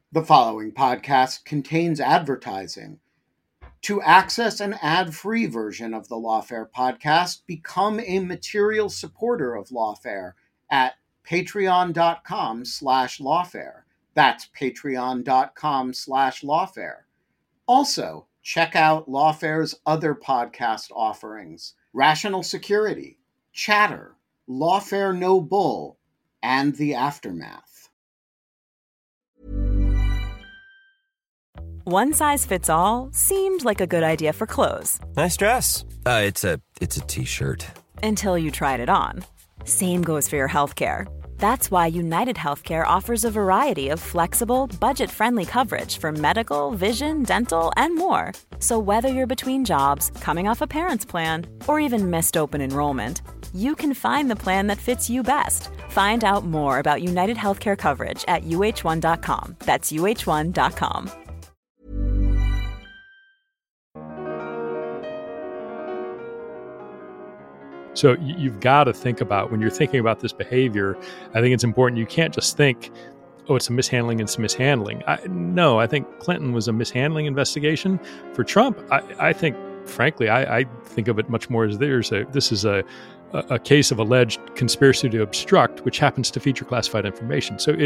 The following podcast contains advertising. To access an ad-free version of the Lawfare podcast, become a material supporter of Lawfare at patreon.com/lawfare. That's patreon.com/lawfare. Also, check out Lawfare's other podcast offerings: Rational Security, Chatter, Lawfare No Bull, and The Aftermath. One size fits all seemed like a good idea for clothes. Nice dress. It's a t-shirt. Until you tried it on. Same goes for your healthcare. That's why United Healthcare offers a variety of flexible, budget-friendly coverage for medical, vision, dental, and more. So whether you're between jobs, coming off a parent's plan, or even missed open enrollment, you can find the plan that fits you best. Find out more about United Healthcare coverage at uh1.com. That's uh1.com. So you've got to think about, when you're thinking about this behavior, I think it's important. You can't just think, oh, it's a mishandling, it's mishandling. No, I think Clinton was a mishandling investigation. For Trump, I think, frankly, I think of it much more as this is a case of alleged conspiracy to obstruct, which happens to feature classified information. So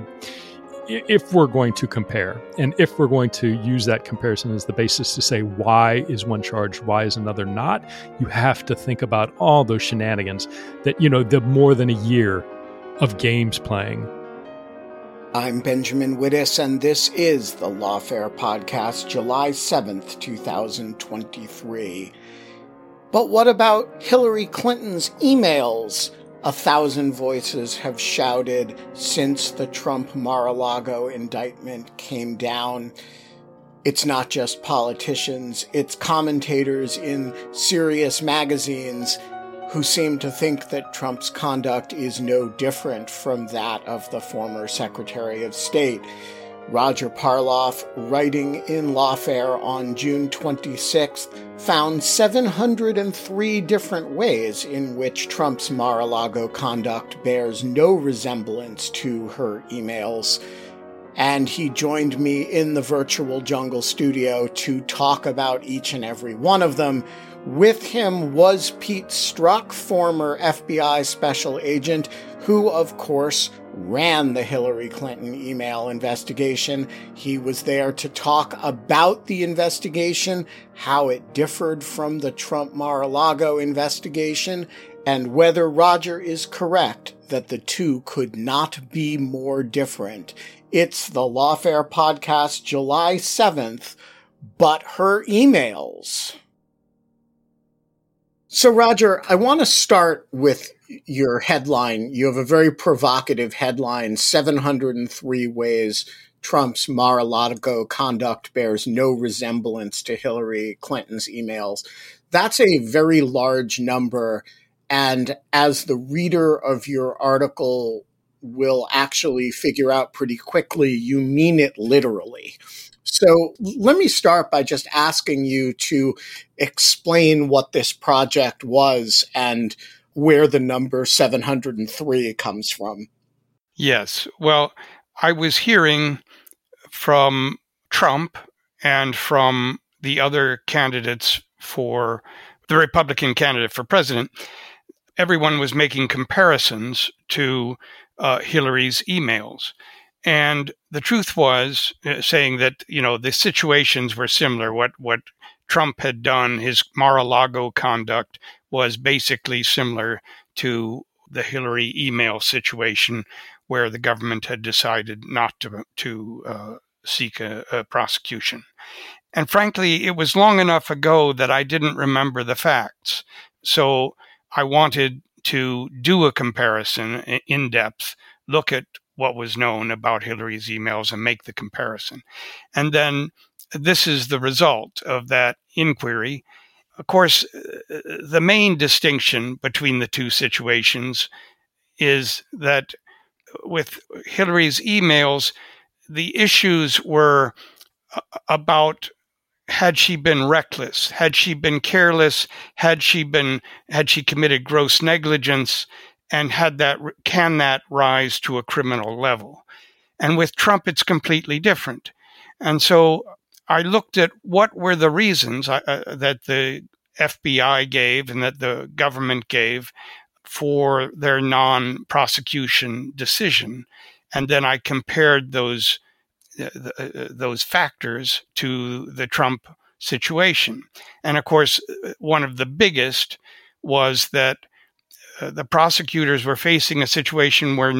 if we're going to compare, and if we're going to use that comparison as the basis to say why is one charged, why is another not, you have to think about all those shenanigans that, the more than a year of games playing. I'm Benjamin Wittes, and this is the Lawfare Podcast, July 7th, 2023. But what about Hillary Clinton's emails? 1,000 voices have shouted since the Trump Mar-a-Lago indictment came down. It's not just politicians, it's commentators in serious magazines who seem to think that Trump's conduct is no different from that of the former Secretary of State. Roger Parloff, writing in Lawfare on June 26th, found 703 different ways in which Trump's Mar-a-Lago conduct bears no resemblance to her emails. And he joined me in the virtual jungle studio to talk about each and every one of them. With him was Pete Strzok, former FBI special agent, who, of course, ran the Hillary Clinton email investigation. He was there to talk about the investigation, how it differed from the Trump Mar-a-Lago investigation, and whether Roger is correct that the two could not be more different. It's the Lawfare Podcast, July 7th, but her emails. So, Roger, I want to start with your headline. You have a very provocative headline, 703 ways Trump's Mar-a-Lago conduct bears no resemblance to Hillary Clinton's emails. That's a very large number, and as the reader of your article will actually figure out pretty quickly, you mean it literally. So let me start by just asking you to explain what this project was and where the number 703 comes from. Yes. Well, I was hearing from Trump and from the other candidates for the Republican candidate for president. Everyone was making comparisons to Hillary's emails. And the truth was saying that, the situations were similar. What Trump had done, his Mar-a-Lago conduct, was basically similar to the Hillary email situation, where the government had decided not to seek a prosecution. And frankly, it was long enough ago that I didn't remember the facts. So I wanted to do a comparison in depth, look at what was known about Hillary's emails and make the comparison. And then this is the result of that inquiry. Of course, the main distinction between the two situations is that with Hillary's emails, the issues were about, had she been reckless? Had she been careless? Had she committed gross negligence? And can that rise to a criminal level? And with Trump, it's completely different. And so I looked at what were the reasons that the FBI gave and that the government gave for their non-prosecution decision. And then I compared those factors to the Trump situation. And of course, one of the biggest was that the prosecutors were facing a situation where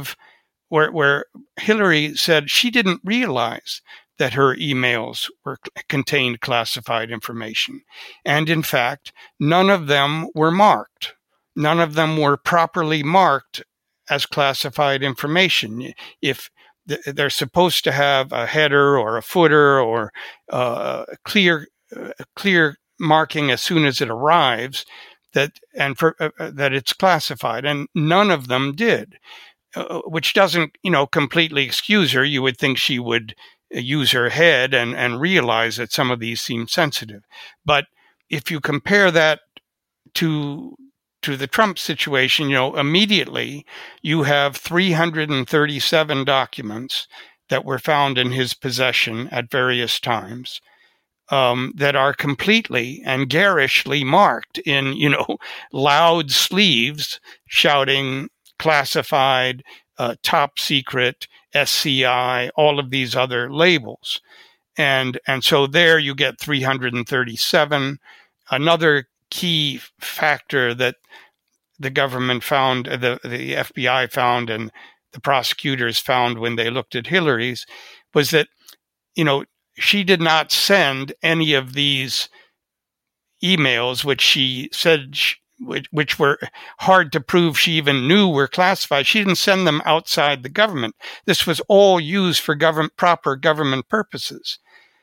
where Hillary said she didn't realize that her emails contained classified information. And in fact, none of them were marked. None of them were properly marked as classified information. If they're supposed to have a header or a footer or clear marking as soon as it arrives that it's classified, and none of them did, which doesn't completely excuse her. You would think she would use her head and realize that some of these seem sensitive. But if you compare that to the Trump situation, immediately you have 337 documents that were found in his possession at various times that are completely and garishly marked in, loud sleeves shouting classified, top secret, SCI, all of these other labels. And so there you get 337. Another key factor that the government found, the FBI found, and the prosecutors found when they looked at Hillary's was that, she did not send any of these emails, which she said, which were hard to prove she even knew were classified. She didn't send them outside the government. This was all used for proper government purposes.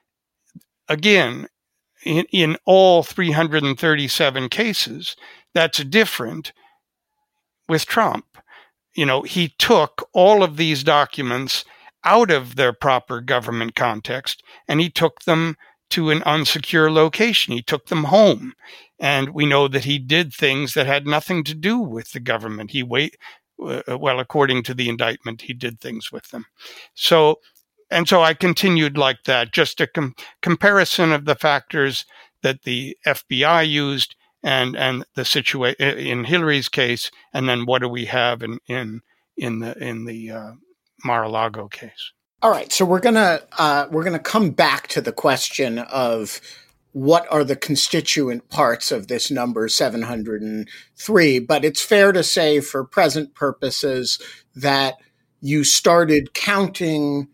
Again, in all 337 cases, that's different with Trump. He took all of these documents out of their proper government context, and he took them to an unsecure location. He took them home. And we know that he did things that had nothing to do with the government. According to the indictment, he did things with them. So I continued like that, just a comparison of the factors that the FBI used and the situation in Hillary's case, and then what do we have in the Mar-a-Lago case. All right, so we're gonna come back to the question of what are the constituent parts of this number 703, but it's fair to say for present purposes that you started counting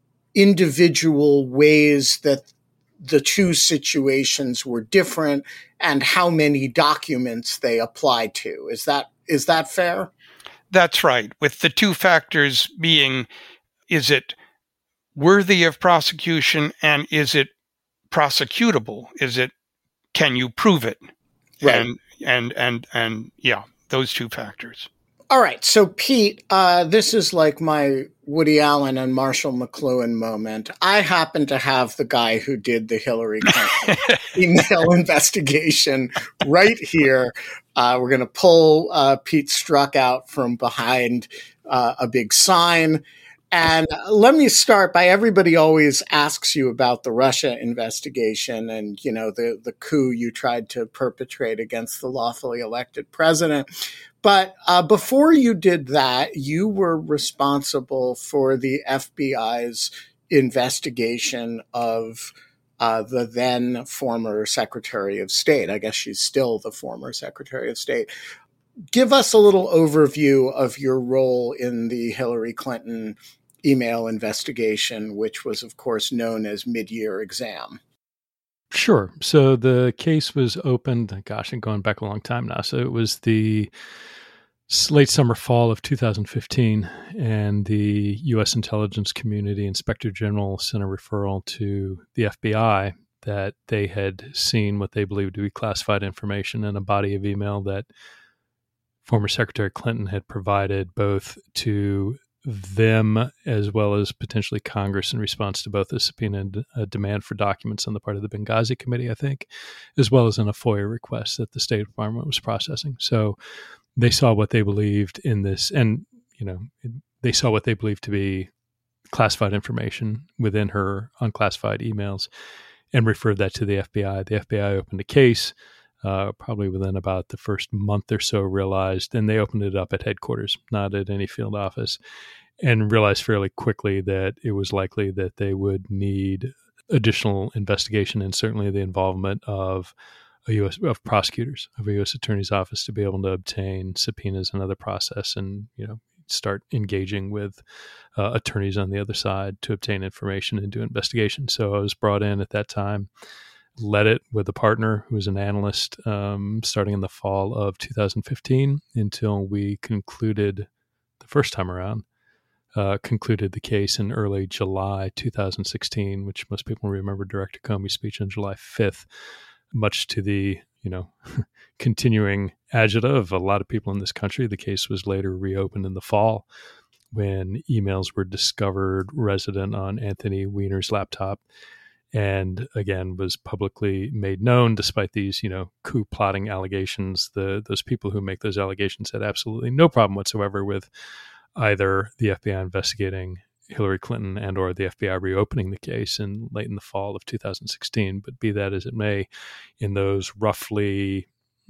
individual ways that the two situations were different and how many documents they apply to. Is that fair? That's right. With the two factors being, is it worthy of prosecution and is it prosecutable? Can you prove it? Right. And yeah, those two factors. All right. So Pete, this is like my Woody Allen and Marshall McLuhan moment. I happen to have the guy who did the Hillary Clinton email investigation right here. We're going to pull Pete Strzok out from behind a big sign. And let me start by, everybody always asks you about the Russia investigation and, the coup you tried to perpetrate against the lawfully elected president. But before you did that, you were responsible for the FBI's investigation of the then former Secretary of State. I guess she's still the former Secretary of State. Give us a little overview of your role in the Hillary Clinton email investigation, which was, of course, known as Mid-Year Exam. Sure. So the case was opened, I'm going back a long time now. So it was the late summer, fall of 2015, and the U.S. intelligence community inspector general sent a referral to the FBI that they had seen what they believed to be classified information in a body of email that former Secretary Clinton had provided both to them as well as potentially Congress in response to both a subpoena and a demand for documents on the part of the Benghazi Committee, I think, as well as in a FOIA request that the State Department was processing. So they saw what they believed in this, and they saw what they believed to be classified information within her unclassified emails and referred that to the FBI. The FBI opened a case. Probably within about the first month or so, realized, and they opened it up at headquarters, not at any field office, and realized fairly quickly that it was likely that they would need additional investigation and certainly the involvement of of prosecutors, of a U.S. Attorney's Office to be able to obtain subpoenas and other process and, start engaging with attorneys on the other side to obtain information and do investigation. So I was brought in at that time, led it with a partner who was an analyst starting in the fall of 2015 until we concluded the first time around, concluded the case in early July 2016, which most people remember Director Comey's speech on July 5th, much to the, continuing agita of a lot of people in this country. The case was later reopened in the fall when emails were discovered resident on Anthony Weiner's laptop, and again was publicly made known despite these, coup plotting allegations. Those people who make those allegations had absolutely no problem whatsoever with either the FBI investigating Hillary Clinton and or the FBI reopening the case late in the fall of 2016. But be that as it may, in those roughly,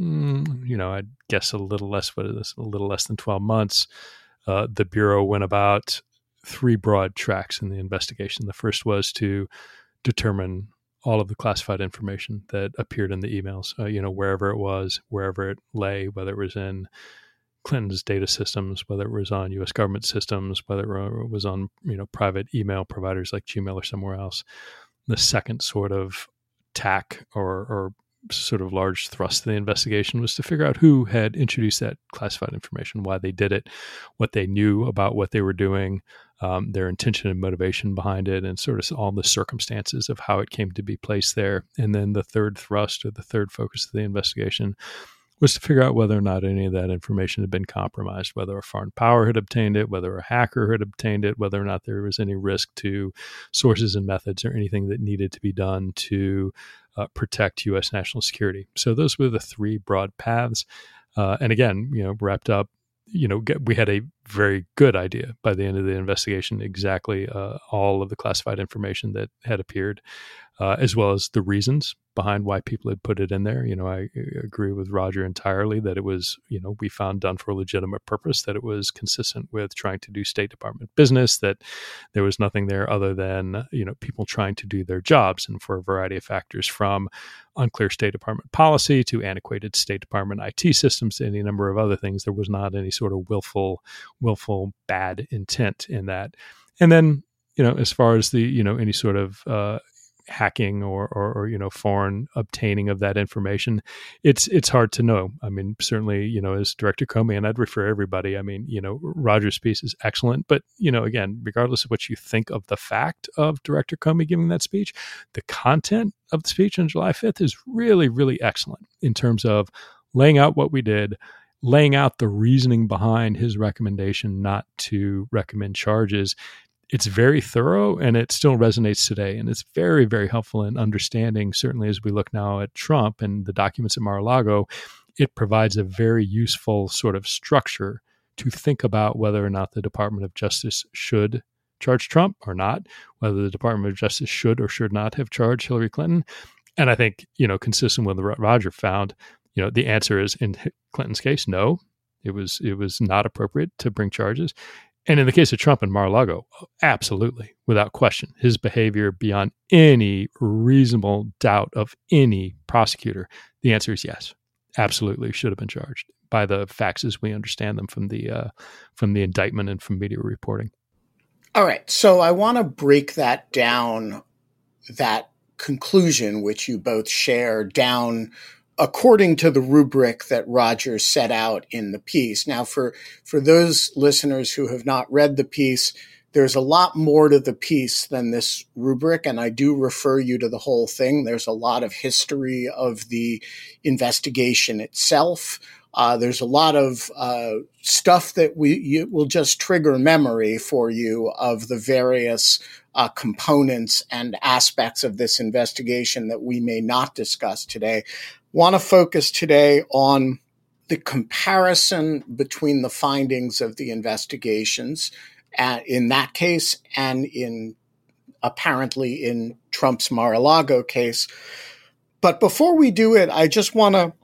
I'd guess a little less than 12 months, the Bureau went about three broad tracks in the investigation. The first was to determine all of the classified information that appeared in the emails, wherever it was, wherever it lay, whether it was in Clinton's data systems, whether it was on U.S. government systems, whether it was on, private email providers like Gmail or somewhere else. The second sort of tack or sort of large thrust of the investigation was to figure out who had introduced that classified information, why they did it, what they knew about what they were doing, their intention and motivation behind it, and sort of all the circumstances of how it came to be placed there. And then the third thrust or the third focus of the investigation was to figure out whether or not any of that information had been compromised, whether a foreign power had obtained it, whether a hacker had obtained it, whether or not there was any risk to sources and methods or anything that needed to be done to protect U.S. national security. So those were the three broad paths. And again, wrapped up, we had a very good idea by the end of the investigation, exactly all of the classified information that had appeared, as well as the reasons behind why people had put it in there. I agree with Roger entirely that it was, we found done for a legitimate purpose, that it was consistent with trying to do State Department business, that there was nothing there other than, people trying to do their jobs. And for a variety of factors, from unclear State Department policy to antiquated State Department IT systems to any number of other things, there was not any sort of willful bad intent in that. And then, as far as the, any sort of hacking or foreign obtaining of that information, it's hard to know. I mean, certainly, as Director Comey, and I'd refer everybody, Roger's piece is excellent, but, again, regardless of what you think of the fact of Director Comey giving that speech, the content of the speech on July 5th is really, really excellent in terms of laying out what we did, laying out the reasoning behind his recommendation not to recommend charges. It's very thorough, and it still resonates today. And it's very, very helpful in understanding, certainly as we look now at Trump and the documents at Mar-a-Lago, it provides a very useful sort of structure to think about whether or not the Department of Justice should charge Trump or not, whether the Department of Justice should or should not have charged Hillary Clinton. And I think, consistent with what Roger found, the answer is, in Clinton's case, no, it was not appropriate to bring charges. And in the case of Trump and Mar-a-Lago, absolutely, without question, his behavior beyond any reasonable doubt of any prosecutor, the answer is yes, absolutely should have been charged by the facts as we understand them from the indictment and from media reporting. All right, so I want to break that down, that conclusion which you both share, down according to the rubric that Roger set out in the piece. Now, for those listeners who have not read the piece, there's a lot more to the piece than this rubric, and I do refer you to the whole thing. There's a lot of history of the investigation itself. There's a lot of stuff that will just trigger memory for you of the various components and aspects of this investigation that we may not discuss today. Want to focus today on the comparison between the findings of the investigations in that case and apparently in Trump's Mar-a-Lago case. But before we do it, I just want to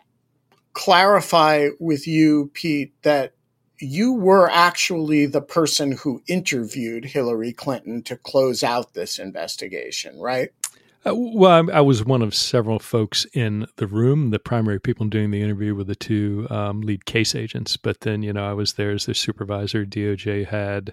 clarify with you, Pete, that you were actually the person who interviewed Hillary Clinton to close out this investigation, right? Well, I was one of several folks in the room. The primary people doing the interview were the two lead case agents. But then, I was there as their supervisor. DOJ had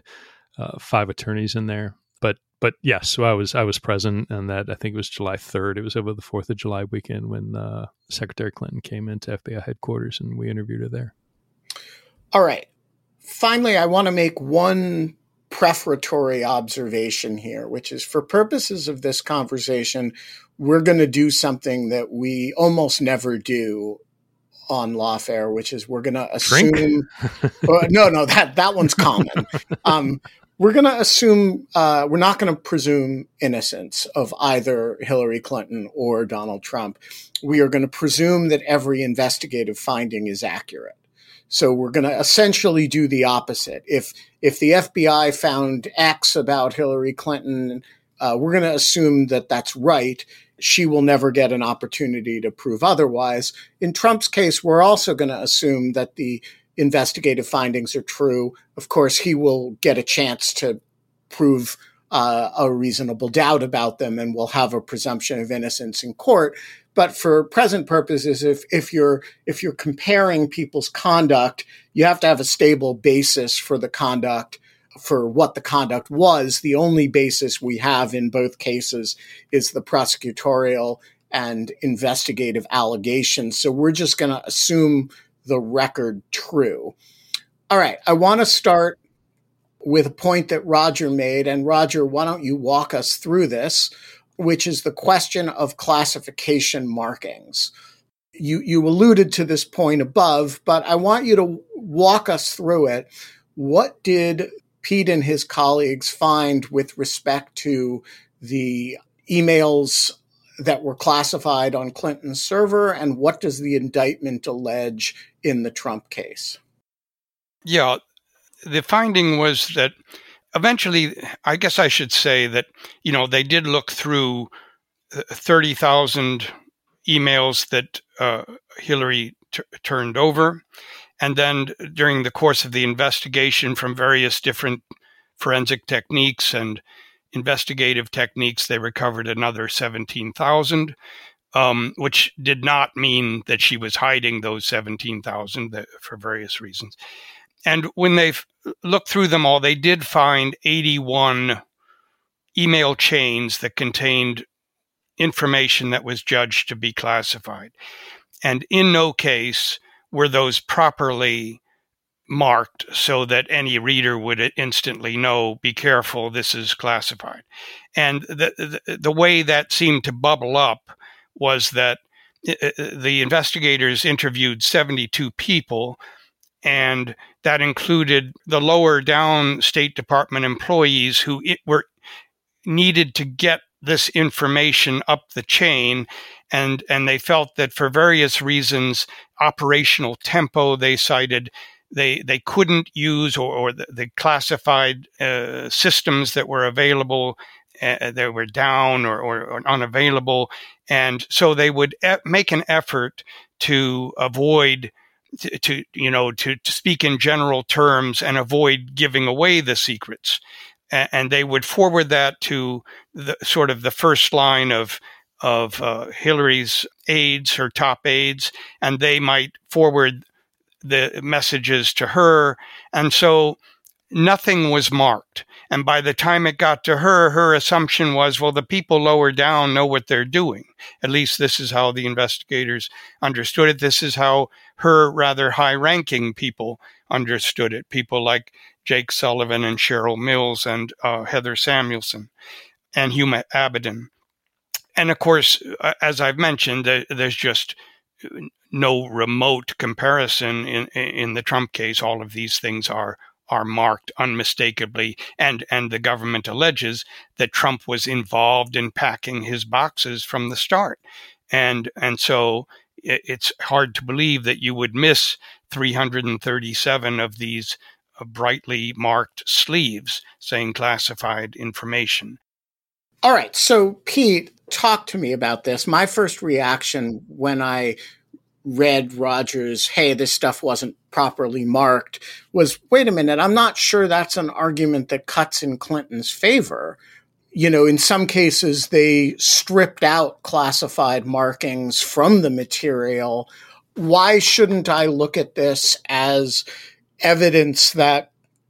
5 attorneys in there. But yes, so I was present, and that I think it was July 3rd. It was over the 4th of July weekend when Secretary Clinton came into FBI headquarters, and we interviewed her there. All right. Finally, I want to make one prefatory observation here, which is for purposes of this conversation, we're going to do something that we almost never do on Lawfare, which is we're going to assume no, that one's common. We're going to assume we're not going to presume innocence of either Hillary Clinton or Donald Trump. We are going to presume that every investigative finding is accurate. So we're going to essentially do the opposite. If the FBI found X about Hillary Clinton, we're going to assume that that's right. She will never get an opportunity to prove otherwise. In Trump's case, we're also going to assume that the investigative findings are true. Of course, he will get a chance to prove a reasonable doubt about them, and will have a presumption of innocence in court. But for present purposes, if you're comparing people's conduct, you have to have a stable basis for the conduct, for what the conduct was. The only basis we have in both cases is the prosecutorial and investigative allegations. So we're just going to assume the record true. All right, I want to start with a point that Roger made. And Roger, why don't you walk us through this, which is the question of classification markings. You alluded to this point above, but I want you to walk us through it. What did Pete and his colleagues find with respect to the emails that were classified on Clinton's server, and what does the indictment allege in the Trump case? Yeah, the finding was that eventually, I guess I should say that, they did look through 30,000 emails that Hillary turned over. And then during the course of the investigation, from various different forensic techniques and investigative techniques, they recovered another 17,000, which did not mean that she was hiding those 17,000 for various reasons. And when they looked through them all, they did find 81 email chains that contained information that was judged to be classified. And in no case were those properly marked so that any reader would instantly know, be careful, this is classified. And the way that seemed to bubble up was that the investigators interviewed 72 people, and that included the lower down State Department employees who needed to get this information up the chain. And they felt that for various reasons, operational tempo, they cited, they couldn't use or the classified systems that were available, they were down or unavailable. And so they would make an effort to avoid to speak in general terms and avoid giving away the secrets. And they would forward that to the first line of Hillary's aides, her top aides, and they might forward the messages to her. And so nothing was marked. And by the time it got to her, her assumption was, well, the people lower down know what they're doing. At least this is how the investigators understood it. This is how her rather high-ranking people understood it. People like Jake Sullivan and Cheryl Mills and Heather Samuelson and Huma Abedin. And of course, as I've mentioned, there's just no remote comparison in the Trump case. All of these things are marked unmistakably, and the government alleges that Trump was involved in packing his boxes from the start. And so it's hard to believe that you would miss 337 of these brightly marked sleeves saying classified information. All right. So, Pete, talk to me about this. My first reaction when I read Rogers, hey, this stuff wasn't properly marked, was, wait a minute, I'm not sure that's an argument that cuts in Clinton's favor. You know, in some cases, they stripped out classified markings from the material. Why shouldn't I look at this as evidence that,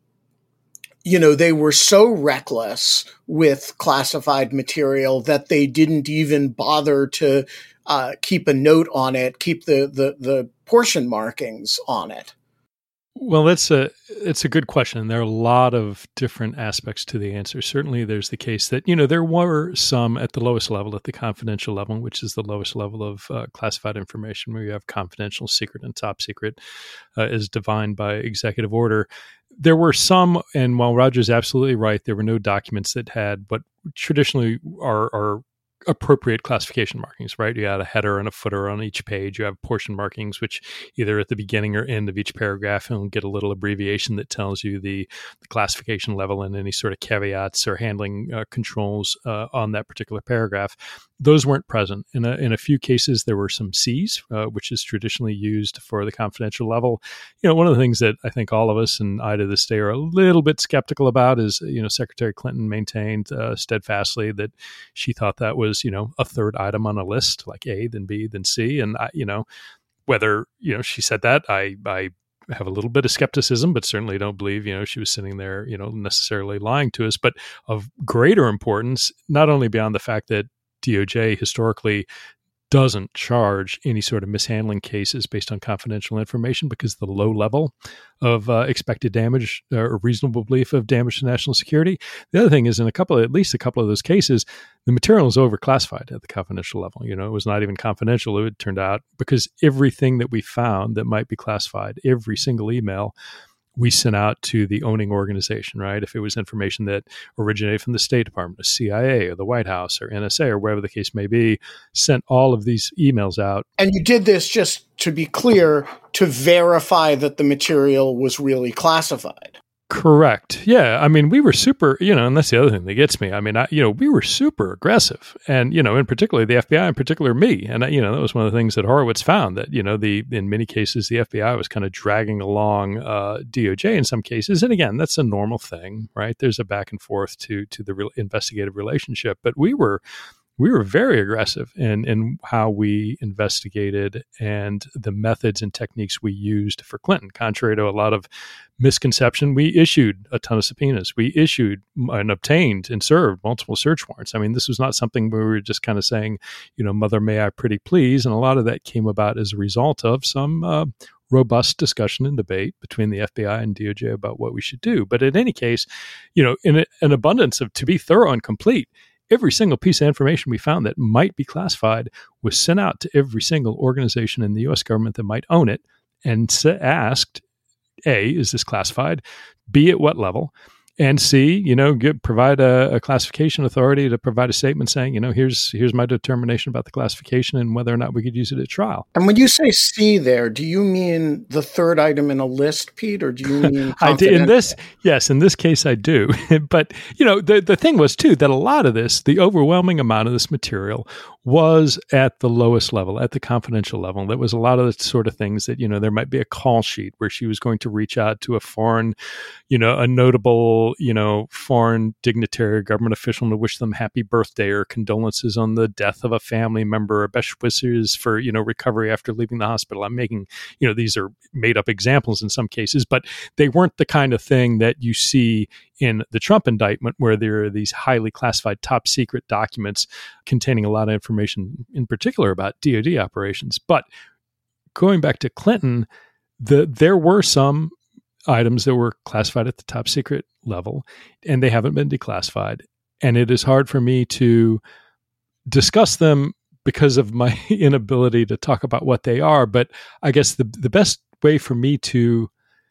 you know, they were so reckless with classified material that they didn't even bother to keep a note on it, keep the portion markings on it? Well, it's a good question. There are a lot of different aspects to the answer. Certainly, there's the case that, you know, there were some at the lowest level, at the confidential level, which is the lowest level of classified information, where you have confidential, secret, and top secret as defined by executive order. There were some, and while Roger's absolutely right, there were no documents that had what traditionally are appropriate classification markings, right? You had a header and a footer on each page. You have portion markings, which either at the beginning or end of each paragraph, you'll get a little abbreviation that tells you the classification level and any sort of caveats or handling controls on that particular paragraph. Those weren't present. In a few cases, there were some Cs, which is traditionally used for the confidential level. You know, one of the things that I think all of us, and I to this day, are a little bit skeptical about is, you know, Secretary Clinton maintained steadfastly that she thought that was, you know, a third item on a list, like A, then B, then C. And, you know, whether, you know, she said that, I have a little bit of skepticism, but certainly don't believe, you know, she was sitting there, you know, necessarily lying to us. But of greater importance, not only beyond the fact that DOJ historically doesn't charge any sort of mishandling cases based on confidential information because the low level of expected damage or reasonable belief of damage to national security. The other thing is, in at least a couple of those cases, the material is overclassified at the confidential level. You know, it was not even confidential, it turned out, because everything that we found that might be classified, every single email, we sent out to the owning organization, right? If it was information that originated from the State Department, the CIA, or the White House, or NSA, or wherever the case may be, sent all of these emails out. And you did this, just to be clear, to verify that the material was really classified. Correct. Yeah. I mean, we were super, you know, and that's the other thing that gets me. I mean, we were super aggressive, and, you know, in particular, the FBI, in particular me. And, you know, that was one of the things that Horowitz found, that, you know, in many cases, the FBI was kind of dragging along DOJ in some cases. And again, that's a normal thing, right? There's a back and forth to the investigative relationship, but we were very aggressive in how we investigated and the methods and techniques we used for Clinton. Contrary to a lot of misconception, we issued a ton of subpoenas. We issued and obtained and served multiple search warrants. I mean, this was not something where we were just kind of saying, you know, mother, may I pretty please? And a lot of that came about as a result of some robust discussion and debate between the FBI and DOJ about what we should do. But in any case, you know, in an abundance of, to be thorough and complete, every single piece of information we found that might be classified was sent out to every single organization in the U.S. government that might own it and asked, A, is this classified? B, at what level? And C, you know, provide a classification authority to provide a statement saying, you know, here's my determination about the classification and whether or not we could use it at trial. And when you say C there, do you mean the third item in a list, Pete, or do you mean I do, in this case I do. But, you know, the thing was, too, that a lot of this, the overwhelming amount of this material was at the lowest level, at the confidential level. There was a lot of the sort of things that, you know, there might be a call sheet where she was going to reach out to a foreign, you know, a notable, you know, foreign dignitary or government official to wish them happy birthday or condolences on the death of a family member or best wishes for, you know, recovery after leaving the hospital. I'm making, you know, these are made up examples in some cases, but they weren't the kind of thing that you see in the Trump indictment, where there are these highly classified top secret documents containing a lot of information, in particular about DoD operations. But going back to Clinton, there were some items that were classified at the top secret level, and they haven't been declassified. And it is hard for me to discuss them because of my inability to talk about what they are. But I guess the best way for me to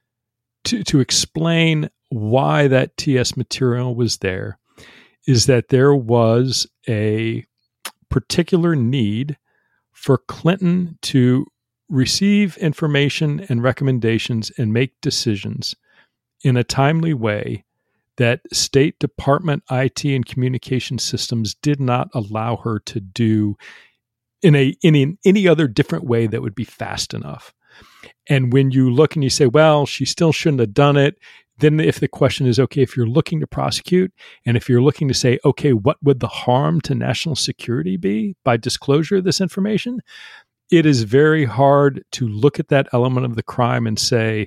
explain why that TS material was there is that there was a particular need for Clinton to receive information and recommendations and make decisions in a timely way that State Department IT and communication systems did not allow her to do in any other different way that would be fast enough. And when you look and you say, well, she still shouldn't have done it, then if the question is, okay, if you're looking to prosecute, and if you're looking to say, okay, what would the harm to national security be by disclosure of this information? It is very hard to look at that element of the crime and say,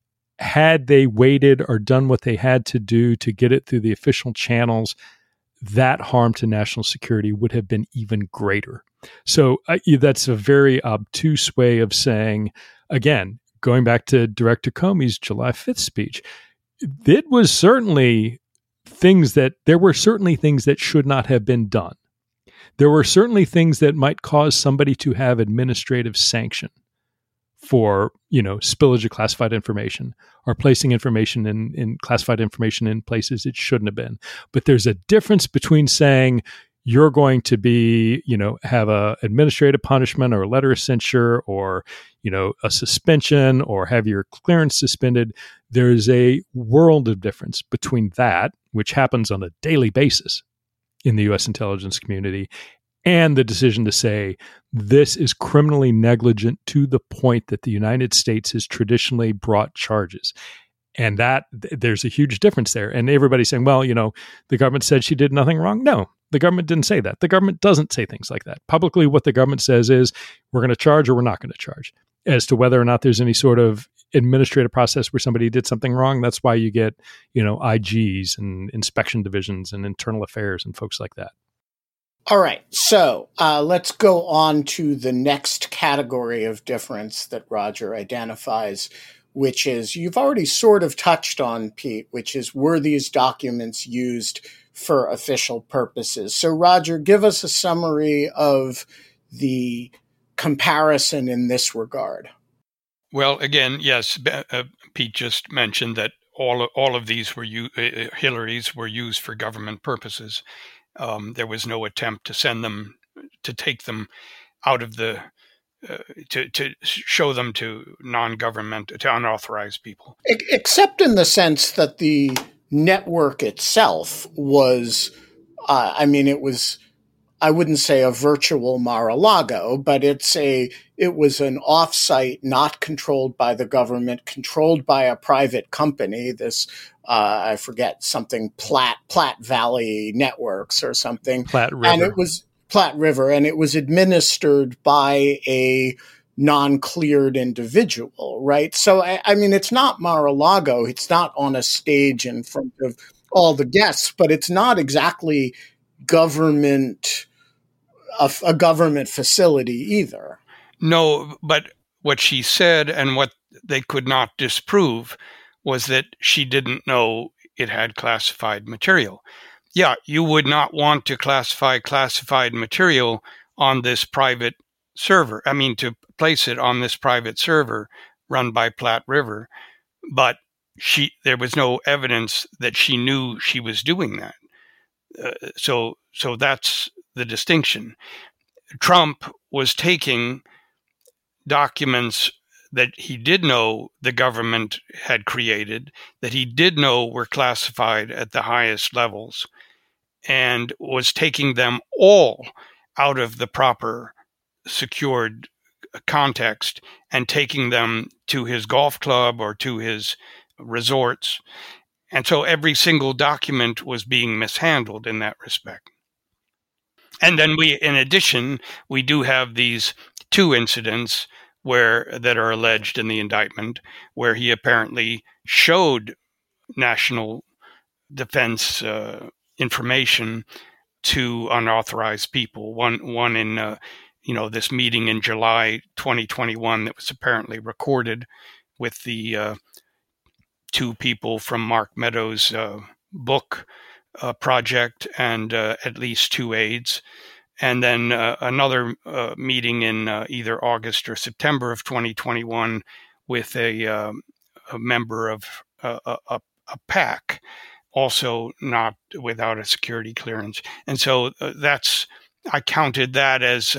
had they waited or done what they had to do to get it through the official channels, that harm to national security would have been even greater. So that's a very obtuse way of saying, again, going back to Director Comey's July 5th speech, there were certainly things that should not have been done. There were certainly things that might cause somebody to have administrative sanction for, spillage of classified information or placing information in classified information in places it shouldn't have been. But there's a difference between saying you're going to be, have a administrative punishment or a letter of censure or, a suspension or have your clearance suspended. There's a world of difference between that, which happens on a daily basis in the U.S. intelligence community, and the decision to say this is criminally negligent to the point that the United States has traditionally brought charges. And that there's a huge difference there. And everybody's saying, well, the government said she did nothing wrong. No, the government didn't say that. The government doesn't say things like that. Publicly, what the government says is we're going to charge or we're not going to charge. As to whether or not there's any sort of administrative process where somebody did something wrong, that's why you get, IGs and inspection divisions and internal affairs and folks like that. All right, so let's go on to the next category of difference that Roger identifies, which is, you've already sort of touched on, Pete, which is, were these documents used for official purposes? So Roger, give us a summary of the comparison in this regard. Well, again, yes, Pete just mentioned that all of these were Hillary's were used for government purposes. There was no attempt to send them, to take them out of the, to show them to non-government, to unauthorized people. Except in the sense that the network itself was, it was, I wouldn't say a virtual Mar-a-Lago, but it was an offsite not controlled by the government, controlled by a private company. This, I forget, something Platte Valley Networks or something. Platte River. And it was Platte River, and it was administered by a non-cleared individual, right? So, it's not Mar-a-Lago. It's not on a stage in front of all the guests, but it's not exactly a government facility either. No, but what she said and what they could not disprove was that she didn't know it had classified material. Yeah, you would not want to classify classified material on this private server. To place it on this private server run by Platte River, but there was no evidence that she knew she was doing that. So that's the distinction. Trump was taking documents that he did know the government had created, that he did know were classified at the highest levels, and was taking them all out of the proper secured context and taking them to his golf club or to his resorts. And so every single document was being mishandled in that respect. And then in addition, we do have these two incidents that are alleged in the indictment, where he apparently showed national defense information to unauthorized people. One in this meeting in July 2021 that was apparently recorded with the two people from Mark Meadows' book project and at least two aides. And then another meeting in either August or September of 2021 with a member of a PAC, also not without a security clearance. And so I counted that as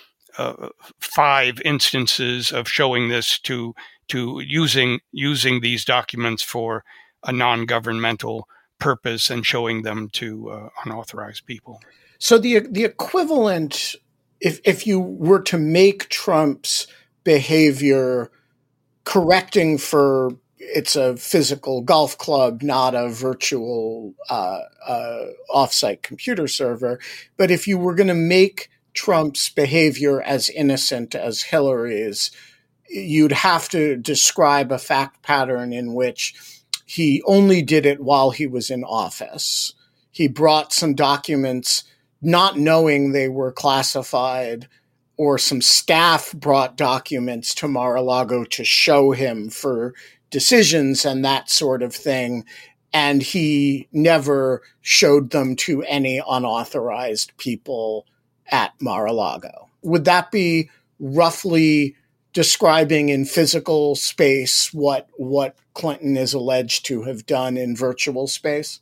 5 instances of showing this to using these documents for a non-governmental purpose and showing them to unauthorized people. So the equivalent, if you were to make Trump's behavior correcting for it's a physical golf club, not a virtual offsite computer server, but if you were going to make Trump's behavior as innocent as Hillary's, you'd have to describe a fact pattern in which he only did it while he was in office. He brought some documents not knowing they were classified, or some staff brought documents to Mar-a-Lago to show him for decisions and that sort of thing. And he never showed them to any unauthorized people at Mar-a-Lago. Would that be roughly describing in physical space what Clinton is alleged to have done in virtual space?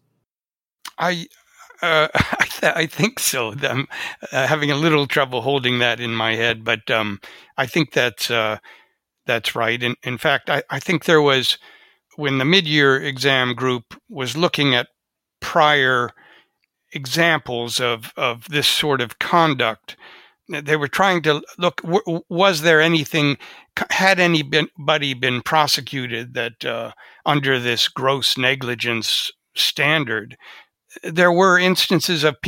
I think so. I'm having a little trouble holding that in my head, but I think that's right. In fact, I think there was, when the mid-year exam group was looking at prior examples of this sort of conduct, they were trying to look, was there anything, had anybody been prosecuted that under this gross negligence standard? There were instances of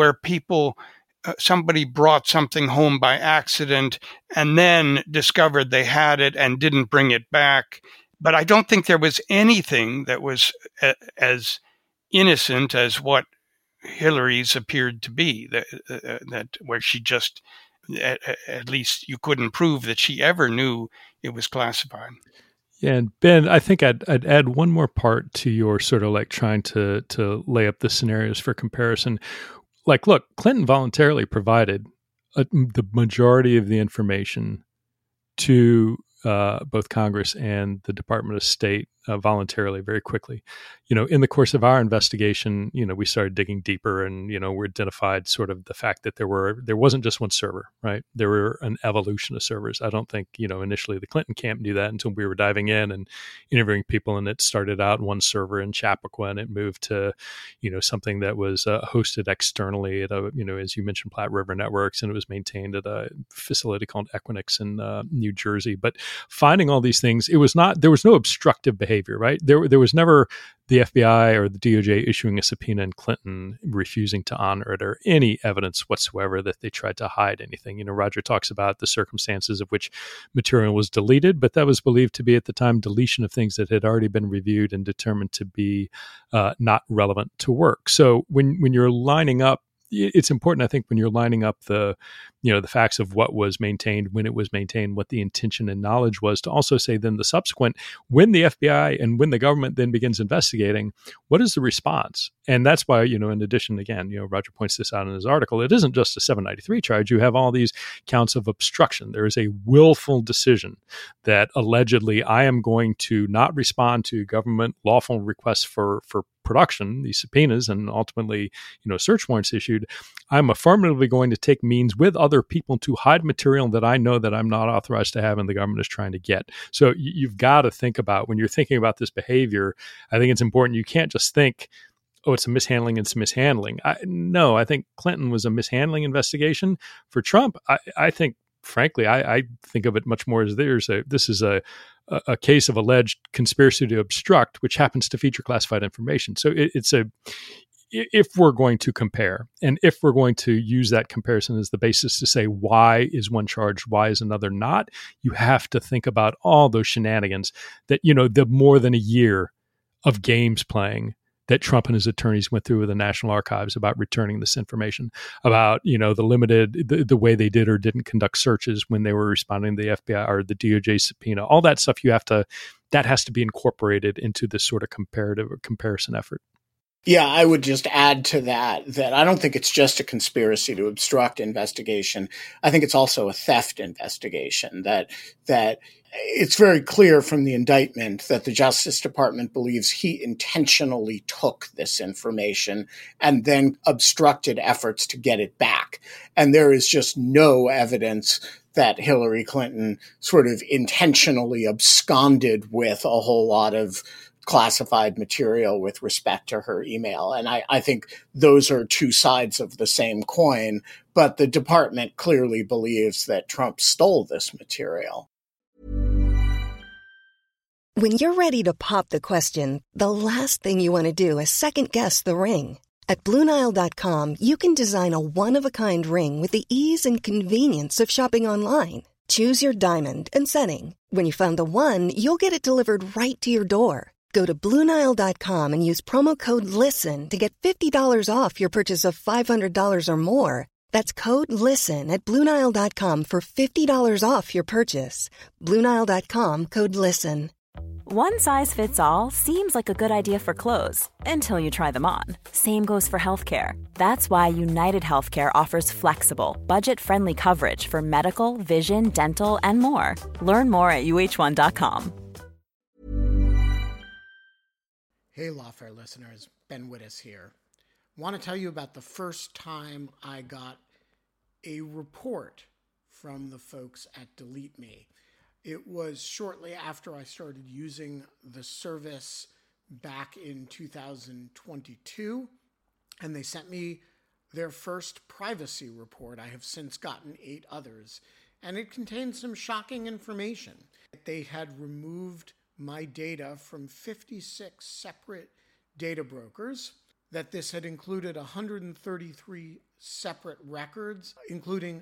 somebody brought something home by accident and then discovered they had it and didn't bring it back. But I don't think there was anything that was as innocent as what Hillary's appeared to be, that where she just, at least you couldn't prove that she ever knew it was classified. Yeah, and Ben, I think I'd add one more part to your sort of like trying to lay up the scenarios for comparison. Like, look, Clinton voluntarily provided the majority of the information to both Congress and the Department of State voluntarily, very quickly. In the course of our investigation, we started digging deeper, and we identified sort of the fact that there wasn't just one server, right? There were an evolution of servers. I don't think initially the Clinton camp knew that until we were diving in and interviewing people, and it started out one server in Chappaqua, and it moved to something that was hosted externally at as you mentioned, Platte River Networks, and it was maintained at a facility called Equinix in New Jersey. But finding all these things, there was no obstructive behavior, right? There was never the FBI or the DOJ issuing a subpoena and Clinton refusing to honor it, or any evidence whatsoever that they tried to hide anything. Roger talks about the circumstances of which material was deleted, but that was believed to be at the time deletion of things that had already been reviewed and determined to be not relevant to work. So when you're lining up, it's important, I think, when you're lining up the facts of what was maintained, when it was maintained, what the intention and knowledge was, to also say then the subsequent, when the FBI and when the government then begins investigating, what is the response? And that's why, in addition, again, Roger points this out in his article, it isn't just a 793 charge. You have all these counts of obstruction. There is a willful decision that allegedly I am going to not respond to government lawful requests for production, these subpoenas, and ultimately, search warrants issued. I'm affirmatively going to take means with other people to hide material that I know that I'm not authorized to have and the government is trying to get. So you've got to think about, when you're thinking about this behavior, I think it's important. You can't just think, oh, it's a mishandling, it's mishandling. No, I think Clinton was a mishandling investigation. For Trump, I think, frankly, I think of it much more as this is a case of alleged conspiracy to obstruct, which happens to feature classified information. So if we're going to compare, and if we're going to use that comparison as the basis to say why is one charged, why is another not, you have to think about all those shenanigans that, the more than a year of games playing that Trump and his attorneys went through with the National Archives about returning this information, about, the way they did or didn't conduct searches when they were responding to the FBI or the DOJ subpoena. All that stuff that has to be incorporated into this sort of comparison effort. Yeah, I would just add to that I don't think it's just a conspiracy to obstruct investigation. I think it's also a theft investigation, that it's very clear from the indictment that the Justice Department believes he intentionally took this information and then obstructed efforts to get it back. And there is just no evidence that Hillary Clinton sort of intentionally absconded with a whole lot of classified material with respect to her email. And I think those are two sides of the same coin, but the department clearly believes that Trump stole this material. When you're ready to pop the question, the last thing you want to do is second-guess the ring. At BlueNile.com, you can design a one-of-a-kind ring with the ease and convenience of shopping online. Choose your diamond and setting. When you find the one, you'll get it delivered right to your door. Go to BlueNile.com and use promo code LISTEN to get $50 off your purchase of $500 or more. That's code LISTEN at BlueNile.com for $50 off your purchase. BlueNile.com, code LISTEN. One size fits all seems like a good idea for clothes until you try them on. Same goes for healthcare. That's why United Healthcare offers flexible, budget-friendly coverage for medical, vision, dental, and more. Learn more at uh1.com. Hey, Lawfare listeners, Ben Wittes here. Want to tell you about the first time I got a report from the folks at Delete Me. It was shortly after I started using the service back in 2022, and they sent me their first privacy report. I have since gotten 8 others, and it contained some shocking information. They had removed my data from 56 separate data brokers, that this had included 133 separate records, including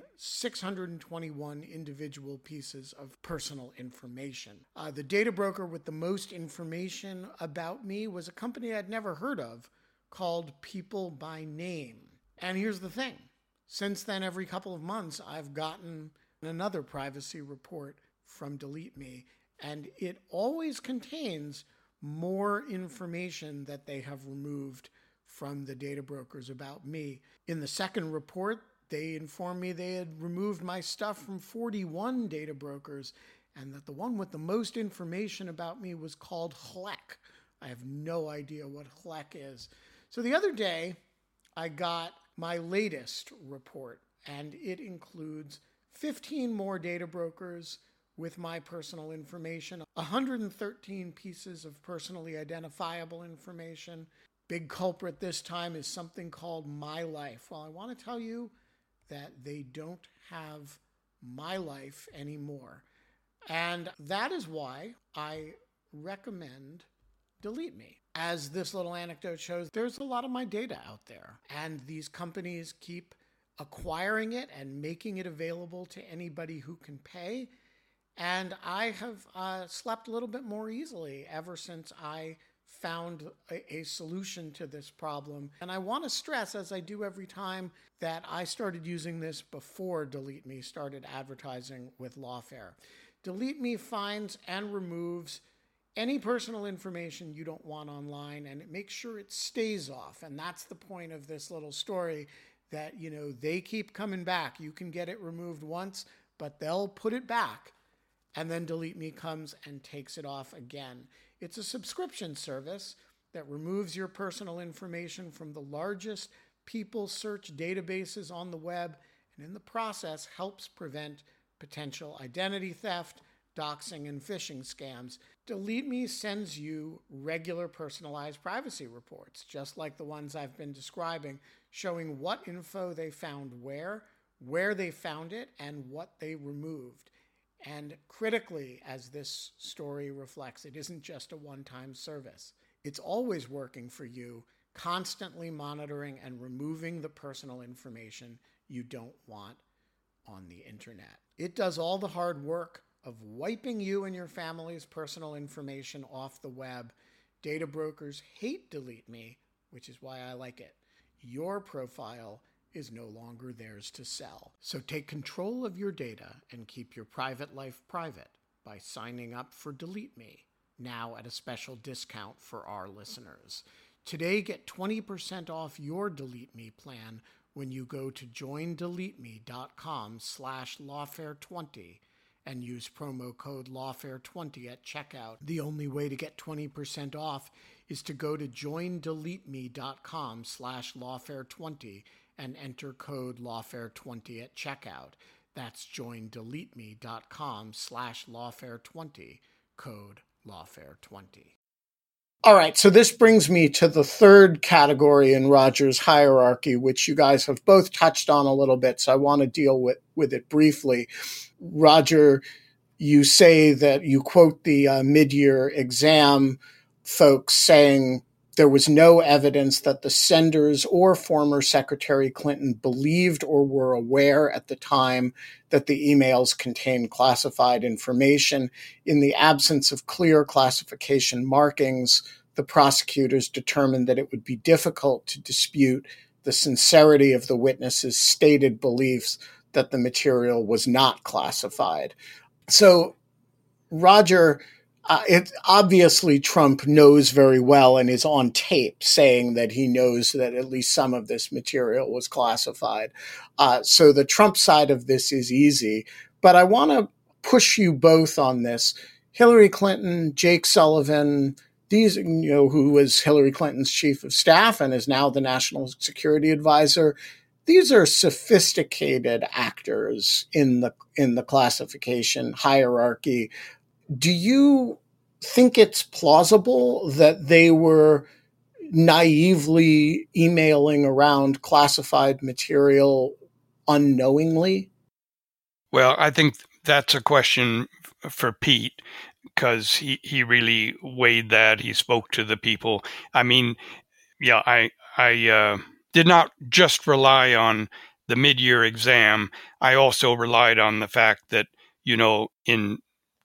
621 individual pieces of personal information. The data broker with the most information about me was a company I'd never heard of called People by Name. And here's the thing. Since then, every couple of months, I've gotten another privacy report from Delete Me, and it always contains more information that they have removed from the data brokers about me. In the second report, they informed me they had removed my stuff from 41 data brokers, and that the one with the most information about me was called HLEC. I have no idea what HLEC is. So the other day, I got my latest report, and it includes 15 more data brokers with my personal information, 113 pieces of personally identifiable information. Big culprit this time is something called My Life. Well, I want to tell you that they don't have My Life anymore. And that is why I recommend Delete Me. As this little anecdote shows, there's a lot of my data out there, and these companies keep acquiring it and making it available to anybody who can pay. And I have slept a little bit more easily ever since I found a solution to this problem. And I want to stress, as I do every time, that I started using this before Delete Me started advertising with Lawfare. Delete Me finds and removes any personal information you don't want online, and it makes sure it stays off. And that's the point of this little story, that, you know, they keep coming back. You can get it removed once, but they'll put it back, and then Delete Me comes and takes it off again. It's a subscription service that removes your personal information from the largest people search databases on the web, and in the process helps prevent potential identity theft, doxing, and phishing scams. Delete Me sends you regular personalized privacy reports, just like the ones I've been describing, showing what info they found where they found it, and what they removed. And critically, as this story reflects, it isn't just a one-time service. It's always working for you, constantly monitoring and removing the personal information you don't want on the internet. It does all the hard work of wiping you and your family's personal information off the web. Data brokers hate Delete Me, which is why I like it. Your profile is no longer theirs to sell. So take control of your data and keep your private life private by signing up for Delete Me, now at a special discount for our listeners. Today, get 20% off your Delete Me plan when you go to joindeleteme.com/lawfare20 and use promo code lawfare20 at checkout. The only way to get 20% off is to go to joindeleteme.com/lawfare20 and enter code lawfare20 at checkout. That's joindeleteme.com/lawfare20, code lawfare20. All right, so this brings me to the third category in Roger's hierarchy, which you guys have both touched on a little bit, so I want to deal with it briefly. Roger, you say that you quote the mid-year exam folks saying there was no evidence that the senders or former Secretary Clinton believed or were aware at the time that the emails contained classified information. In the absence of clear classification markings, the prosecutors determined that it would be difficult to dispute the sincerity of the witnesses' stated beliefs that the material was not classified. So, Roger, it obviously Trump knows very well and is on tape saying that he knows that at least some of this material was classified. So the Trump side of this is easy, but I want to push you both on this. Hillary Clinton, Jake Sullivan, these, who was Hillary Clinton's chief of staff and is now the national security advisor. These are sophisticated actors in the classification hierarchy. Do you think it's plausible that they were naively emailing around classified material unknowingly? Well, I think that's a question for Pete, because he really weighed that. He spoke to the people. I mean, yeah, I did not just rely on the mid-year exam. I also relied on the fact that, in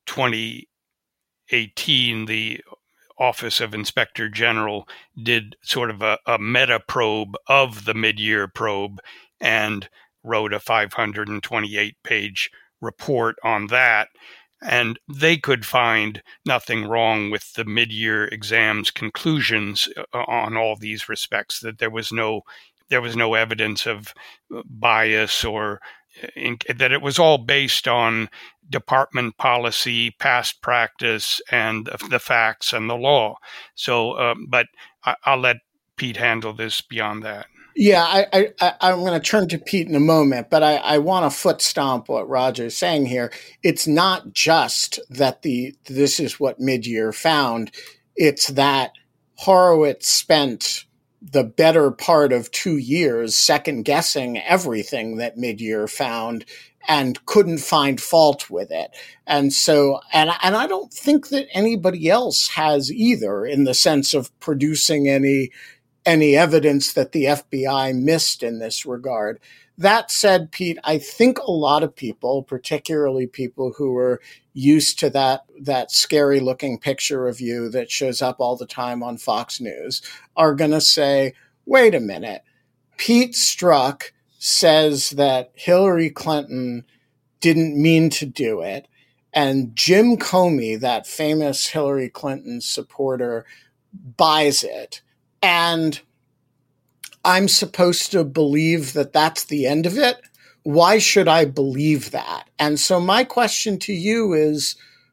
2018, the Office of Inspector General did sort of a meta probe of the mid-year probe and wrote a 528-page report on that. And they could find nothing wrong with the mid-year exam's conclusions on all these respects, that there was no evidence of bias or that it was all based on department policy, past practice, and the facts and the law. So, but I'll let Pete handle this beyond that. Yeah, I'm going to turn to Pete in a moment, but I want to foot stomp what Roger's saying here. It's not just that this is what mid-year found. It's that Horowitz spent the better part of 2 years second-guessing everything that mid-year found and couldn't find fault with it. And so, and I don't think that anybody else has either, in the sense of producing any evidence that the FBI missed in this regard. That said, Pete, I think a lot of people, particularly people who are used to that scary looking picture of you that shows up all the time on Fox News, are going to say, wait a minute, Pete Strzok says that Hillary Clinton didn't mean to do it, and Jim Comey, that famous Hillary Clinton supporter, buys it. And I'm supposed to believe that that's the end of it? Why should I believe that? And so my question to you is,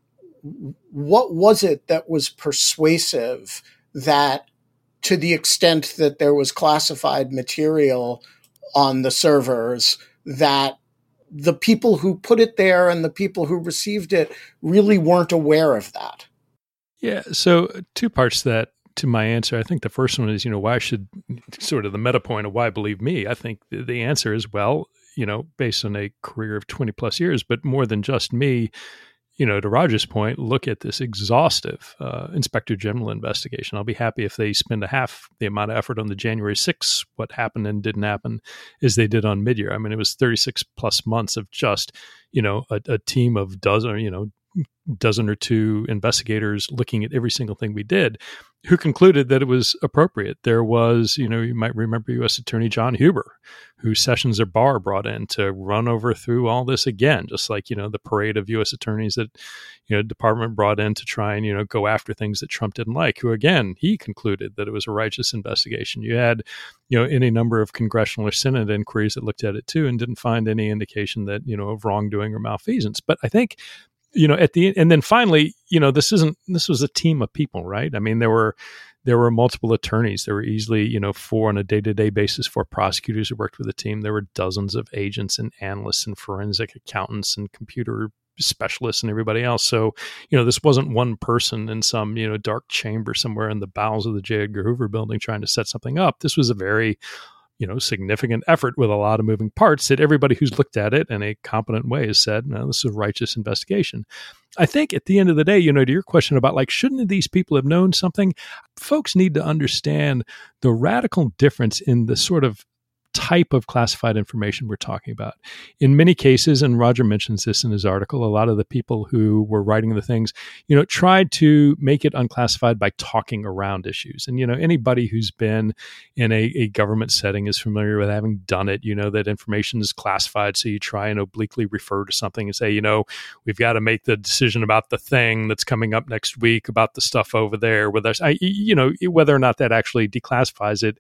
what was it that was persuasive that, to the extent that there was classified material on the servers, that the people who put it there and the people who received it really weren't aware of that? Yeah, so two parts to my answer. I think the first one is, why should, sort of the meta point of why believe me? I think the answer is, well, based on a career of 20 plus years, but more than just me, to Roger's point, look at this exhaustive Inspector General investigation. I'll be happy if they spend a half the amount of effort on the January 6th, what happened and didn't happen, as they did on mid-year. I mean, it was 36 plus months of just, a team of dozen or two investigators looking at every single thing we did, who concluded that it was appropriate. There was, you might remember U.S. Attorney John Huber, who Sessions or Barr brought in to run through all this again, just like, the parade of U.S. attorneys that, department brought in to try and, go after things that Trump didn't like, who, again, he concluded that it was a righteous investigation. You had, any number of congressional or Senate inquiries that looked at it too and didn't find any indication that, of wrongdoing or malfeasance. But I think, at the end, and then finally, this was a team of people, right? I mean, there were multiple attorneys. There were easily, 4 on a day-to-day basis, 4 prosecutors who worked with the team. There were dozens of agents and analysts and forensic accountants and computer specialists and everybody else. So, this wasn't one person in some, dark chamber somewhere in the bowels of the J. Edgar Hoover building trying to set something up. This was a very, significant effort with a lot of moving parts that everybody who's looked at it in a competent way has said, no, this is a righteous investigation. I think at the end of the day, to your question about shouldn't these people have known something? Folks need to understand the radical difference in the sort of type of classified information we're talking about. In many cases, and Roger mentions this in his article, a lot of the people who were writing the things, tried to make it unclassified by talking around issues. And, anybody who's been in a government setting is familiar with having done it. That information is classified. So you try and obliquely refer to something and say, we've got to make the decision about the thing that's coming up next week about the stuff over there with us. Whether or not that actually declassifies it,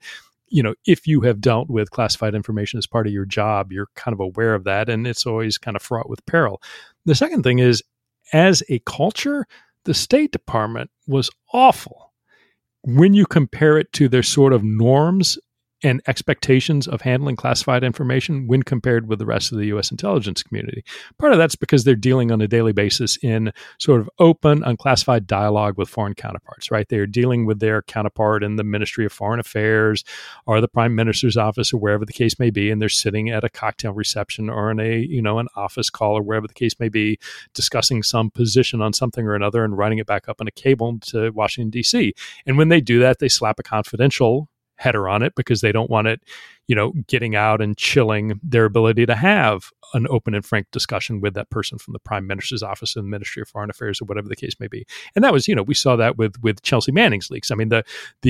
if you have dealt with classified information as part of your job, you're kind of aware of that, and it's always kind of fraught with peril. The second thing is, as a culture, the State Department was awful when you compare it to their sort of norms and expectations of handling classified information when compared with the rest of the U.S. intelligence community. Part of that's because they're dealing on a daily basis in sort of open, unclassified dialogue with foreign counterparts, right? They're dealing with their counterpart in the Ministry of Foreign Affairs or the Prime Minister's office or wherever the case may be, and they're sitting at a cocktail reception or in an office call or wherever the case may be, discussing some position on something or another and writing it back up on a cable to Washington, D.C. And when they do that, they slap a confidential header on it because they don't want it, getting out and chilling their ability to have an open and frank discussion with that person from the Prime Minister's office and the Ministry of Foreign Affairs or whatever the case may be. And that was, we saw that with Chelsea Manning's leaks. I mean, the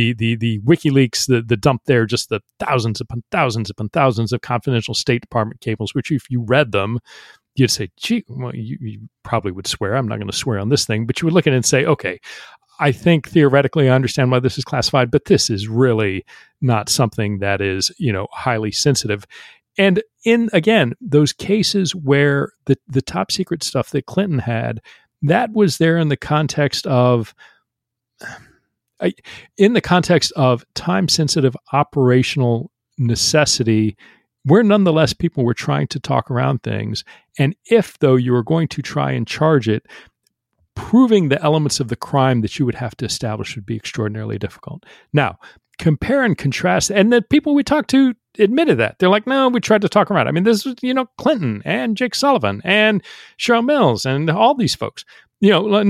WikiLeaks, the dump there, just the thousands upon thousands upon thousands of confidential State Department cables, which if you read them, you'd say, gee, well, you probably would swear. I'm not going to swear on this thing, but you would look at it and say, okay, I think theoretically I understand why this is classified, but this is really not something that is, highly sensitive. And in, again, those cases where the top secret stuff that Clinton had, that was there in the context of time-sensitive operational necessity, where nonetheless people were trying to talk around things. And if, though, you were going to try and charge it, proving the elements of the crime that you would have to establish would be extraordinarily difficult. Now, compare and contrast, and the people we talked to admitted that. They're like, no, we tried to talk around. I mean, this was, Clinton and Jake Sullivan and Cheryl Mills and all these folks. We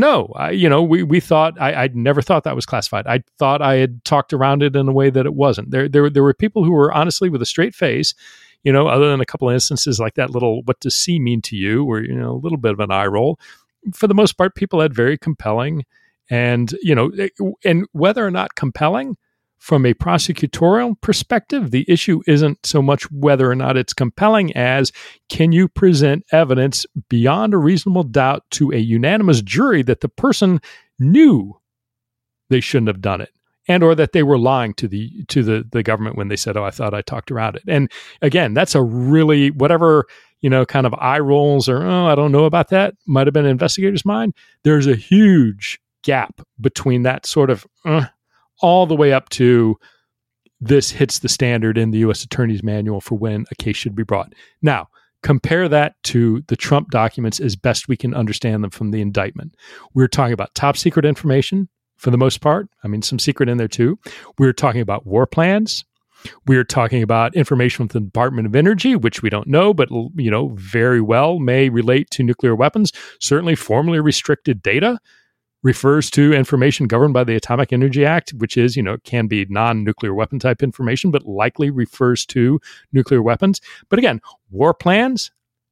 thought, I never thought that was classified. I thought I had talked around it in a way that it wasn't. There were people who were honestly with a straight face, other than a couple of instances like that little, what does C mean to you? Or, a little bit of an eye roll. For the most part, people had very compelling and whether or not compelling from a prosecutorial perspective, the issue isn't so much whether or not it's compelling as can you present evidence beyond a reasonable doubt to a unanimous jury that the person knew they shouldn't have done it and or that they were lying to the government when they said, oh, I thought I talked around it. And again, that's a really, whatever, kind of eye rolls or, oh, I don't know about that, might have been an investigator's mind. There's a huge gap between that sort of all the way up to this hits the standard in the U.S. Attorney's Manual for when a case should be brought. Now, compare that to the Trump documents as best we can understand them from the indictment. We're talking about top secret information for the most part. I mean, some secret in there too. We're talking about war plans. We're talking about information from the Department of Energy, which we don't know, but, very well may relate to nuclear weapons. Certainly formally restricted data refers to information governed by the Atomic Energy Act, which is, can be non-nuclear weapon type information, but likely refers to nuclear weapons. But again, war plans,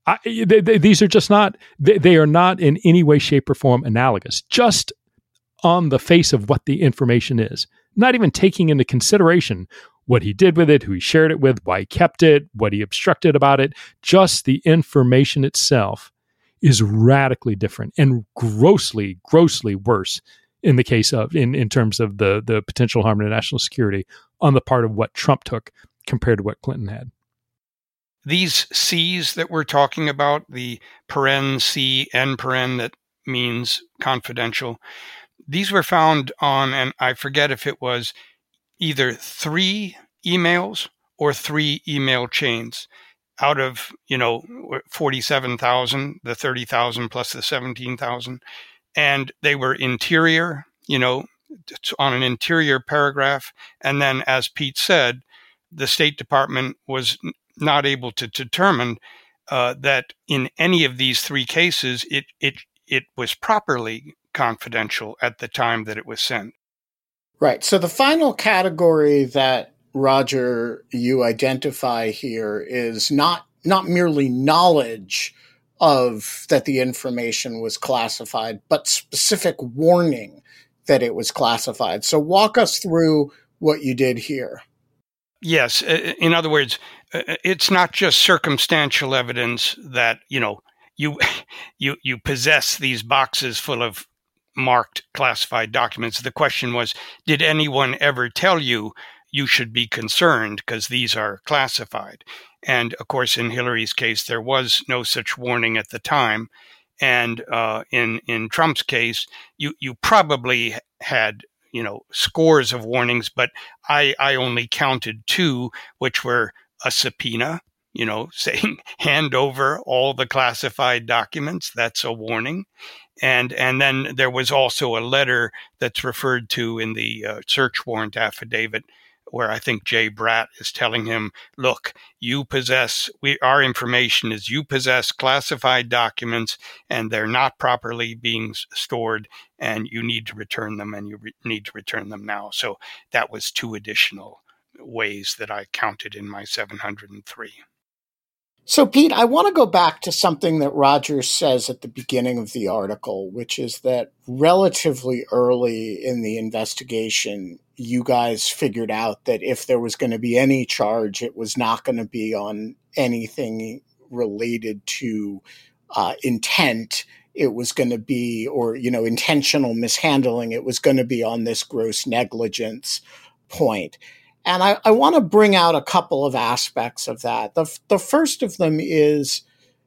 these are just not, they are not in any way, shape, or form analogous, just on the face of what the information is, not even taking into consideration what he did with it, who he shared it with, why he kept it, what he obstructed about it. Just the information itself is radically different and grossly, grossly worse in the case of, in terms of the potential harm to national security on the part of what Trump took compared to what Clinton had. These C's that we're talking about, the paren C, N paren, that means confidential, these were found on, and I forget if it was either 3 emails or 3 email chains. out of, 47,000, the 30,000 plus the 17,000. And they were interior, on an interior paragraph. And then, as Pete said, the State Department was not able to determine that in any of these three cases, it was properly confidential at the time that it was sent. Right. So the final category that, Roger, you identify here is not merely knowledge of that the information was classified, but specific warning that it was classified. So walk us through what you did here. Yes. In other words, it's not just circumstantial evidence that, you possess these boxes full of marked classified documents. The question was, did anyone ever tell you should be concerned because these are classified? And of course, in Hillary's case, there was no such warning at the time. And in Trump's case, you probably had, scores of warnings, but I only counted two, which were a subpoena, saying hand over all the classified documents. That's a warning. And then there was also a letter that's referred to in the search warrant affidavit, where I think Jay Bratt is telling him, look, our information is you possess classified documents and they're not properly being stored and you need to return them, and you need to return them now. So that was two additional ways that I counted in my 703. So, Pete, I want to go back to something that Roger says at the beginning of the article, which is that relatively early in the investigation, you guys figured out that if there was going to be any charge, it was not going to be on anything related to intent. It was going to be, or, intentional mishandling. It was going to be on this gross negligence point. And I want to bring out a couple of aspects of that. The first of them is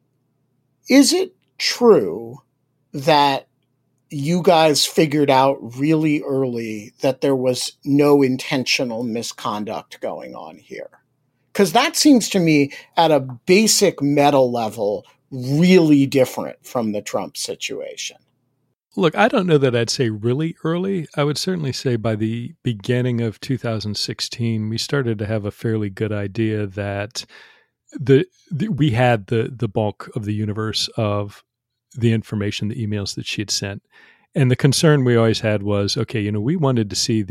it true that you guys figured out really early that there was no intentional misconduct going on here? Because that seems to me, at a basic meta level, really different from the Trump situation. Look, I don't know that I'd say really early. I would certainly say by the beginning of 2016, we started to have a fairly good idea that we had the bulk of the universe of the information, the emails that she had sent. And the concern we always had was, okay, we wanted to see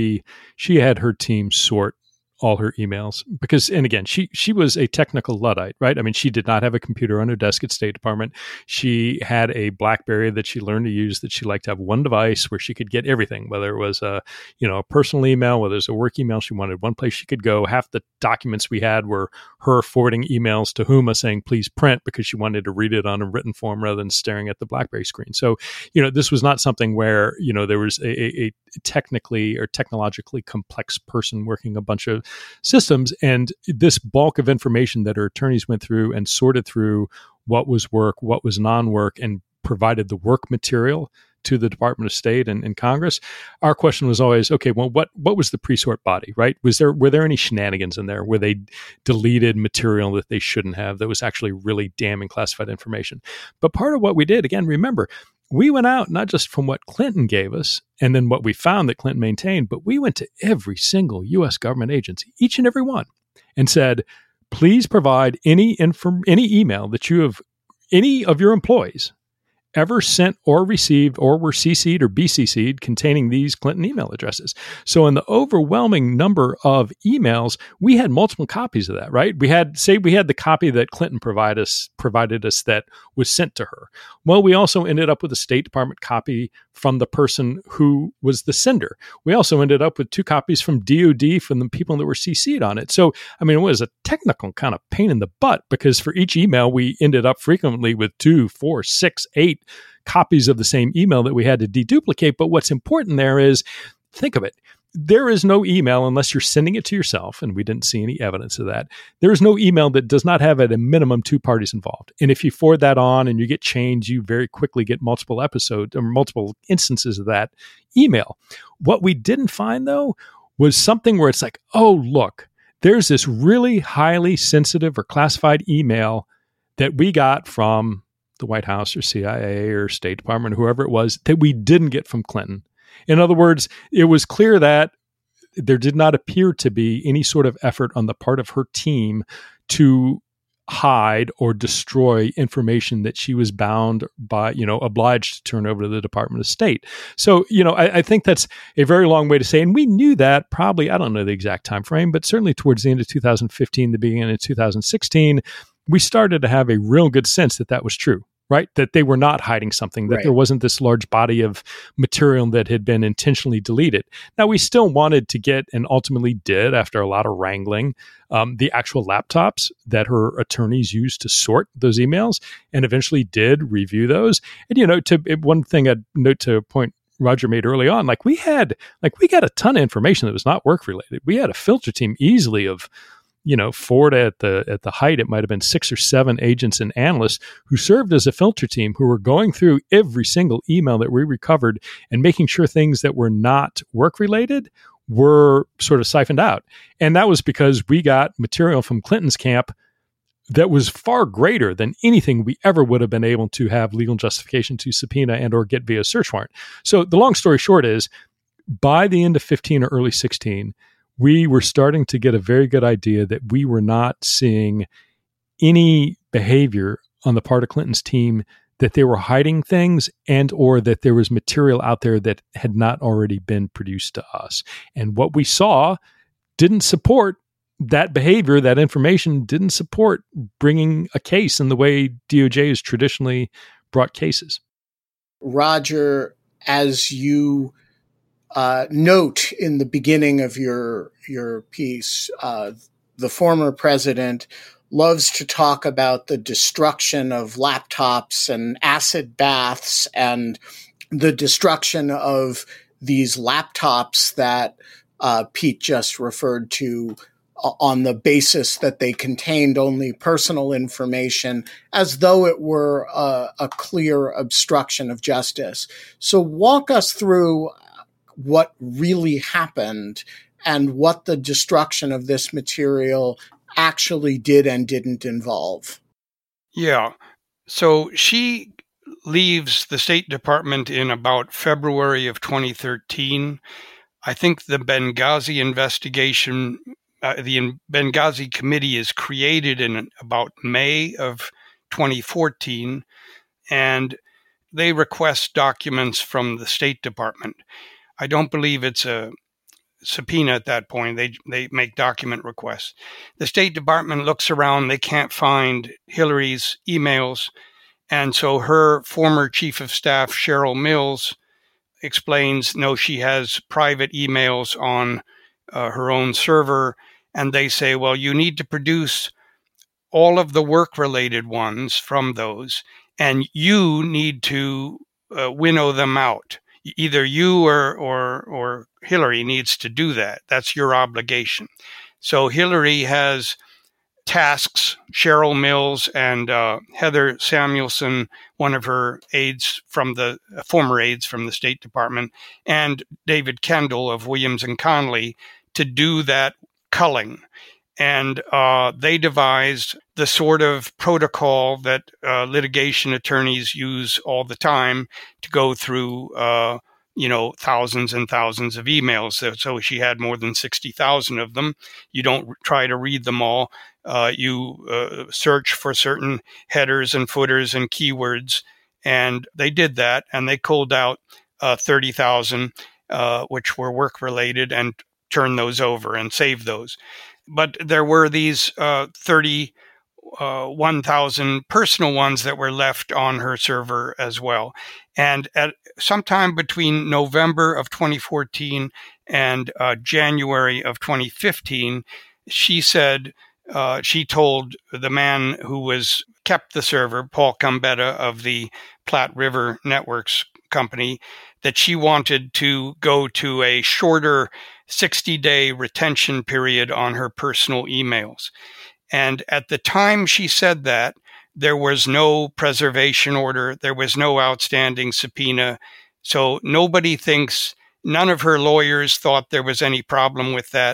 she had her team sort all her emails because, and again, she was a technical Luddite, right? I mean, she did not have a computer on her desk at State Department. She had a BlackBerry that she learned to use, that she liked to have one device where she could get everything, whether it was a personal email, whether it was a work email. She wanted one place she could go. Half the documents we had were her forwarding emails to Huma saying, please print, because she wanted to read it on a written form rather than staring at the BlackBerry screen. So, this was not something where, there was a technically or technologically complex person working a bunch of systems, and this bulk of information that her attorneys went through and sorted through what was work, what was non-work, and provided the work material to the Department of State and Congress. Our question was always, okay, well, what was the pre-sort body, right? Were there any shenanigans in there where they deleted material that they shouldn't have that was actually really damning classified information? But part of what we did, again, remember, we went out not just from what Clinton gave us and then what we found that Clinton maintained, but we went to every single U.S. government agency, each and every one, and said, please provide any email that any of your employees ever sent or received or were CC'd or BCC'd containing these Clinton email addresses. So in the overwhelming number of emails, we had multiple copies of that, right? We had the copy that Clinton provided us that was sent to her. Well, we also ended up with a State Department copy from the person who was the sender. We also ended up with 2 copies from DOD from the people that were CC'd on it. So, I mean, it was a technical kind of pain in the butt because for each email, we ended up frequently with 2, 4, 6, 8 copies of the same email that we had to deduplicate. But what's important there is, think of it. There is no email unless you're sending it to yourself, and we didn't see any evidence of that. There is no email that does not have at a minimum 2 parties involved. And if you forward that on and you get change, you very quickly get multiple episodes or multiple instances of that email. What we didn't find, though, was something where it's like, oh, look, there's this really highly sensitive or classified email that we got from the White House or CIA or State Department, or whoever it was, that we didn't get from Clinton. In other words, it was clear that there did not appear to be any sort of effort on the part of her team to hide or destroy information that she was bound by, obliged to turn over to the Department of State. So, I think that's a very long way to say, and we knew that probably, I don't know the exact time frame, but certainly towards the end of 2015, the beginning of 2016, we started to have a real good sense that that was true. Right? That they were not hiding something, that there wasn't this large body of material that had been intentionally deleted. Now, we still wanted to get, and ultimately did, after a lot of wrangling, the actual laptops that her attorneys used to sort those emails, and eventually did review those. And, one thing I'd note to a point Roger made early on, we got a ton of information that was not work related. We had a filter team easily of, Ford at the height, it might have been 6 or 7 agents and analysts who served as a filter team, who were going through every single email that we recovered and making sure things that were not work related were sort of siphoned out. And that was because we got material from Clinton's camp that was far greater than anything we ever would have been able to have legal justification to subpoena and or get via search warrant. So the long story short is, by the end of 15 or early 16, we were starting to get a very good idea that we were not seeing any behavior on the part of Clinton's team that they were hiding things and or that there was material out there that had not already been produced to us. And what we saw didn't support that behavior. That information didn't support bringing a case in the way DOJ has traditionally brought cases. Roger, as you note in the beginning of your piece, the former president loves to talk about the destruction of laptops and acid baths and the destruction of these laptops that Pete just referred to on the basis that they contained only personal information, as though it were a clear obstruction of justice. So walk us through what really happened and what the destruction of this material actually did and didn't involve. Yeah. So she leaves the State Department in about February of 2013. I think the Benghazi investigation, the Benghazi committee is created in about May of 2014, and they request documents from the State Department. I don't believe it's a subpoena at that point. They make document requests. The State Department looks around. They can't find Hillary's emails. And so her former chief of staff, Cheryl Mills, explains, no, she has private emails on her own server. And they say, well, you need to produce all of the work-related ones from those, and you need to winnow them out. Either you or Hillary needs to do that. That's your obligation. So Hillary has tasks, Cheryl Mills and Heather Samuelson, one of her aides from the former aides from the State Department, and David Kendall of Williams and Connolly to do that culling. And they devised the sort of protocol that litigation attorneys use all the time to go through, thousands and thousands of emails. So she had more than 60,000 of them. You don't try to read them all. You search for certain headers and footers and keywords. And they did that, and they culled out 30,000, which were work-related, and turned those over and saved those. But there were these 31,000 personal ones that were left on her server as well. And at sometime between November of 2014 and January of 2015, she said, she told the man who kept the server, Paul Gambetta of the Platte River Networks company, that she wanted to go to a shorter 60-day retention period on her personal emails. And at the time she said that, there was no preservation order. There was no outstanding subpoena. So none of her lawyers thought there was any problem with that.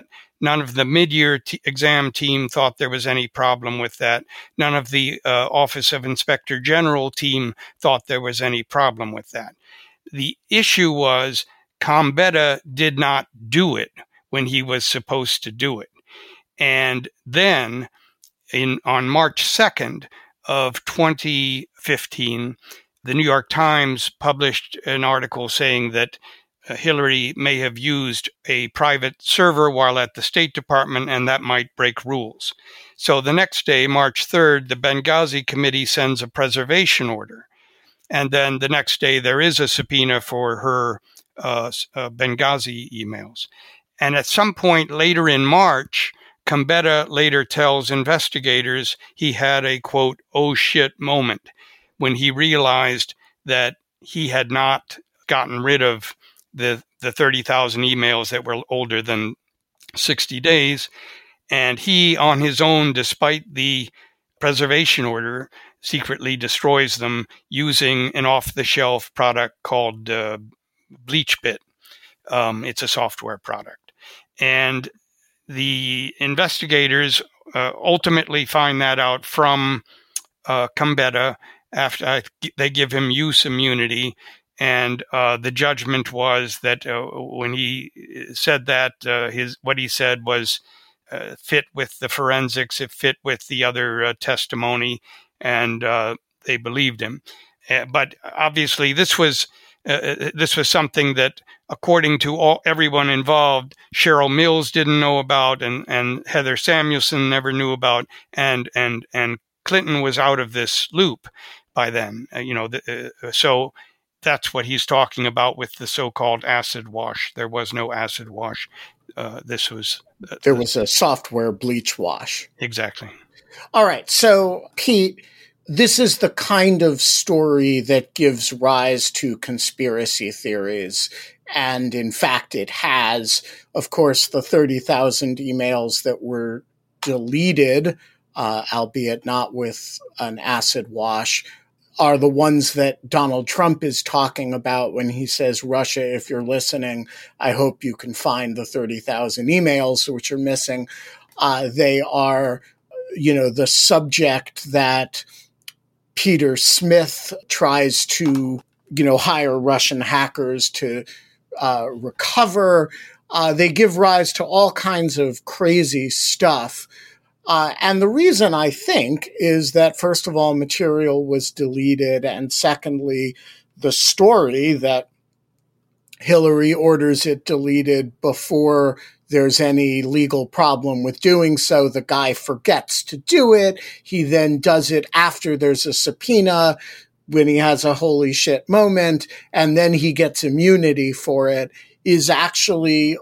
None of the mid-year exam team thought there was any problem with that. None of the Office of Inspector General team thought there was any problem with that. The issue was Gambetta did not do it when he was supposed to do it. And then on March 2nd of 2015, the New York Times published an article saying that Hillary may have used a private server while at the State Department, and that might break rules. So the next day, March 3rd, the Benghazi Committee sends a preservation order. And then the next day, there is a subpoena for her Benghazi emails. And at some point later in March, Gambetta later tells investigators he had a, quote, oh shit moment when he realized that he had not gotten rid of the 30,000 emails that were older than 60 days. And he, on his own, despite the preservation order, secretly destroys them using an off-the-shelf product called BleachBit. It's a software product. And the investigators ultimately find that out from Gambetta after they give him use immunity. And the judgment was that when he said that, what he said was fit with the forensics, it fit with the other testimony, and they believed him. But obviously, this was something that, according to everyone involved, Cheryl Mills didn't know about, and Heather Samuelson never knew about, and Clinton was out of this loop by then. So that's what he's talking about with the so-called acid wash. There was no acid wash. There was a software bleach wash. Exactly. All right. So, Pete, this is the kind of story that gives rise to conspiracy theories. And in fact, it has. Of course, the 30,000 emails that were deleted, albeit not with an acid wash, are the ones that Donald Trump is talking about when he says, Russia, if you're listening, I hope you can find the 30,000 emails which are missing. They are, the subject that Peter Smith tries to, hire Russian hackers to recover. They give rise to all kinds of crazy stuff. And the reason, I think, is that, first of all, material was deleted, and secondly, the story that Hillary orders it deleted before there's any legal problem with doing so. The guy forgets to do it. He then does it after there's a subpoena when he has a holy shit moment, and then he gets immunity for it. It actually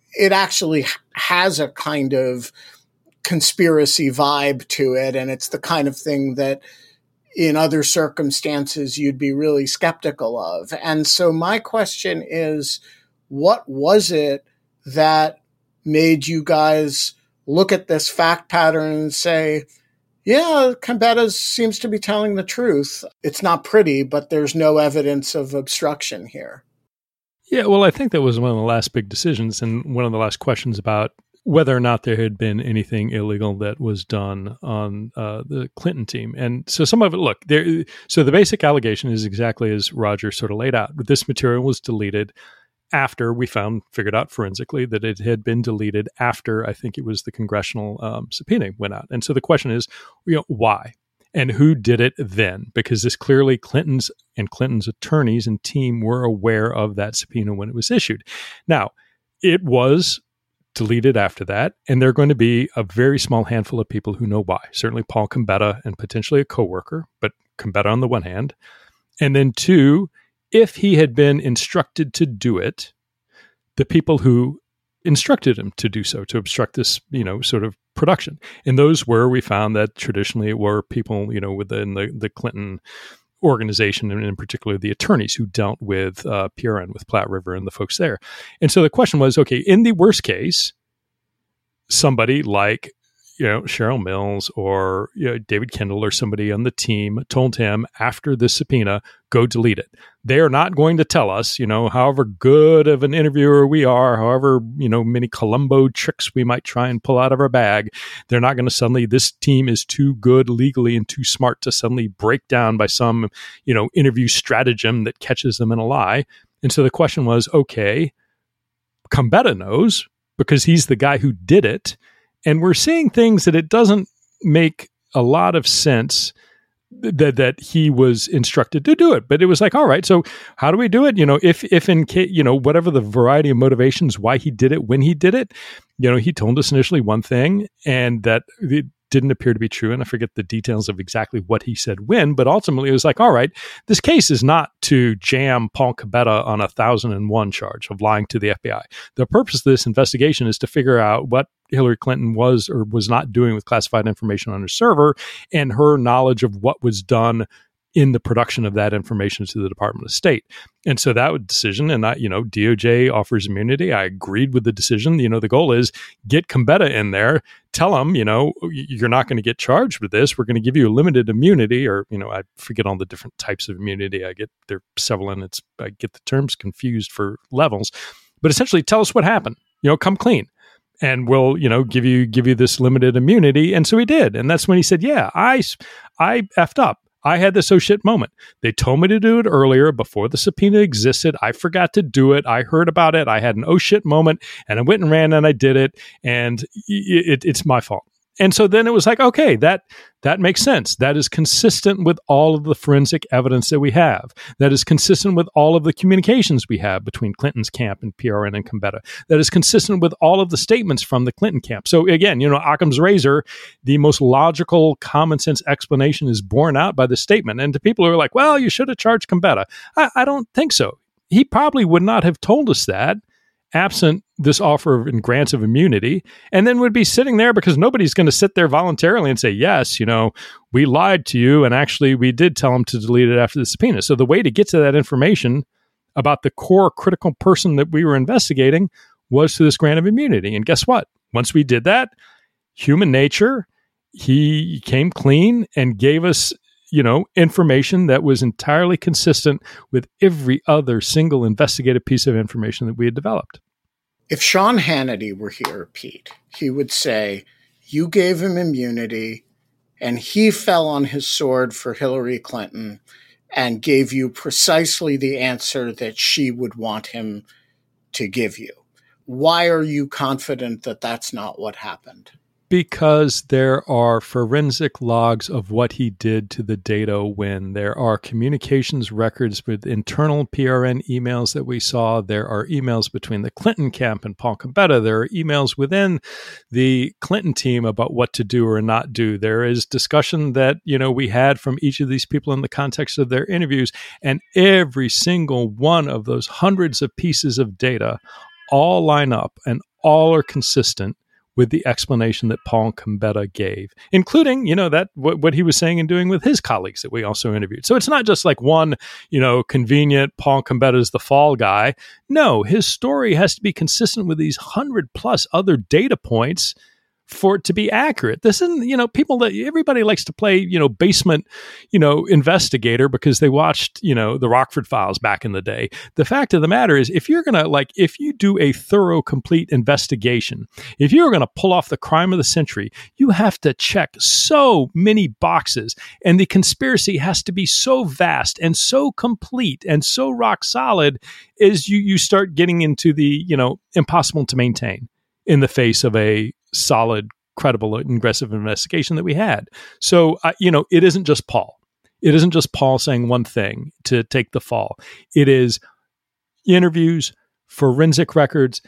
has a kind of conspiracy vibe to it, and it's the kind of thing that in other circumstances you'd be really skeptical of. And so my question is, what was it that made you guys look at this fact pattern and say, yeah, Gambetta seems to be telling the truth. It's not pretty, but there's no evidence of obstruction here? Yeah, well, I think that was one of the last big decisions and one of the last questions about whether or not there had been anything illegal that was done on the Clinton team. And so some of it, so the basic allegation is exactly as Roger sort of laid out. This material was deleted after we figured out forensically that it had been deleted after, I think it was the congressional subpoena went out. And so the question is, why? And who did it then? Because this clearly Clinton's attorneys and team were aware of that subpoena when it was issued. Now, it was deleted after that, and there are going to be a very small handful of people who know why. Certainly Paul Gambetta and potentially a coworker, but Gambetta on the one hand. And then two, if he had been instructed to do it, the people who instructed him to do so, to obstruct this, sort of production. And those we found that traditionally were people, within the Clinton organization, and in particular the attorneys who dealt with PRN, with Platte River and the folks there. And so the question was, okay, in the worst case, somebody like, Cheryl Mills or David Kendall or somebody on the team told him after the subpoena, go delete it. They are not going to tell us, however good of an interviewer we are, however, many Columbo tricks we might try and pull out of our bag. They're not going to suddenly, this team is too good legally and too smart to suddenly break down by some, interview stratagem that catches them in a lie. And so the question was, okay, Gambetta knows because he's the guy who did it. And we're seeing things that it doesn't make a lot of sense that he was instructed to do it. But it was like, all right, so how do we do it? If in case, whatever the variety of motivations, why he did it, when he did it, he told us initially one thing and that it didn't appear to be true. And I forget the details of exactly what he said when, but ultimately it was like, all right, this case is not to jam Paul Gambetta on 1,001 charge of lying to the FBI. The purpose of this investigation is to figure out what Hillary Clinton was or was not doing with classified information on her server and her knowledge of what was done in the production of that information to the Department of State. And so that was a decision, and DOJ offers immunity. I agreed with the decision. The goal is get Gambetta in there, tell him, you're not going to get charged with this. We're going to give you a limited immunity, or, I forget all the different types of immunity. There are several, and I get the terms confused for levels. But essentially, tell us what happened. Come clean. And we'll, give you this limited immunity. And so he did. And that's when he said, yeah, I effed up. I had this oh shit moment. They told me to do it earlier before the subpoena existed. I forgot to do it. I heard about it. I had an oh shit moment and I went and ran and I did it. And it's my fault. And so then it was like, okay, that makes sense. That is consistent with all of the forensic evidence that we have. That is consistent with all of the communications we have between Clinton's camp and PRN and Gambetta. That is consistent with all of the statements from the Clinton camp. So again, Occam's razor, the most logical, common sense explanation is borne out by the statement. And to people who are like, well, you should have charged Gambetta. I don't think so. He probably would not have told us that absent this offer and grants of immunity, and then would be sitting there because nobody's going to sit there voluntarily and say, yes, we lied to you, and actually we did tell him to delete it after the subpoena. So the way to get to that information about the core critical person that we were investigating was through this grant of immunity. And guess what? Once we did that, human nature, he came clean and gave us information that was entirely consistent with every other single investigative piece of information that we had developed. If Sean Hannity were here, Pete, he would say, you gave him immunity and he fell on his sword for Hillary Clinton and gave you precisely the answer that she would want him to give you. Why are you confident that that's not what happened? Because there are forensic logs of what he did to the data when there are communications records with internal PRN emails that we saw. There are emails between the Clinton camp and Paul Gambetta. There are emails within the Clinton team about what to do or not do. There is discussion that, we had from each of these people in the context of their interviews, and every single one of those hundreds of pieces of data all line up and all are consistent with the explanation that Paul Gambetta gave, including, that what he was saying and doing with his colleagues that we also interviewed. So it's not just like one, convenient Paul Gambetta is the fall guy. No, his story has to be consistent with these 100+ other data points for it to be accurate. This isn't, everybody likes to play, basement, investigator because they watched, the Rockford Files back in the day. The fact of the matter is, if you're going to if you do a thorough, complete investigation, if you're going to pull off the crime of the century, you have to check so many boxes, and the conspiracy has to be so vast and so complete and so rock solid as you start getting into the, impossible to maintain in the face of a solid, credible, and aggressive investigation that we had. So, it isn't just Paul. It isn't just Paul saying one thing to take the fall. It is interviews, forensic records,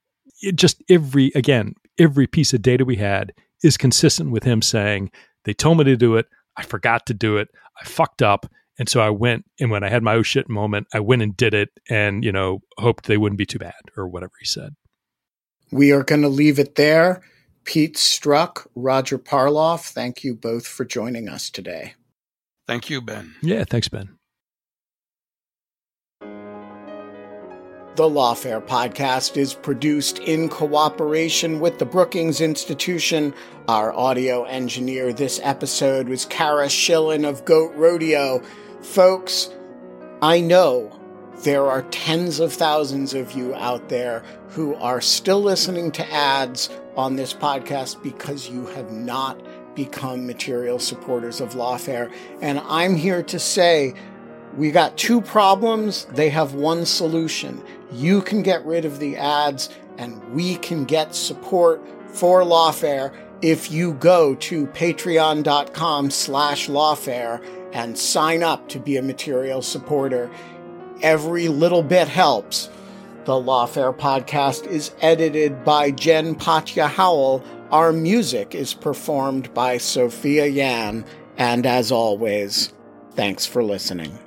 every piece of data we had is consistent with him saying, they told me to do it, I forgot to do it, I fucked up, and so I went, and when I had my oh shit moment, I went and did it, and, hoped they wouldn't be too bad, or whatever he said. We are going to leave it there. Pete Strzok, Roger Parloff, thank you both for joining us today. Thank you, Ben. Yeah, thanks, Ben. The Lawfare podcast is produced in cooperation with the Brookings Institution. Our audio engineer this episode was Kara Schillen of Goat Rodeo. Folks, I know there are tens of thousands of you out there who are still listening to ads on this podcast because you have not become material supporters of Lawfare. And I'm here to say, we got two problems. They have one solution. You can get rid of the ads and we can get support for Lawfare if you go to patreon.com/Lawfare and sign up to be a material supporter. Every little bit helps. The Lawfare podcast is edited by Jen Patja Howell. Our music is performed by Sophia Yan. And as always, thanks for listening.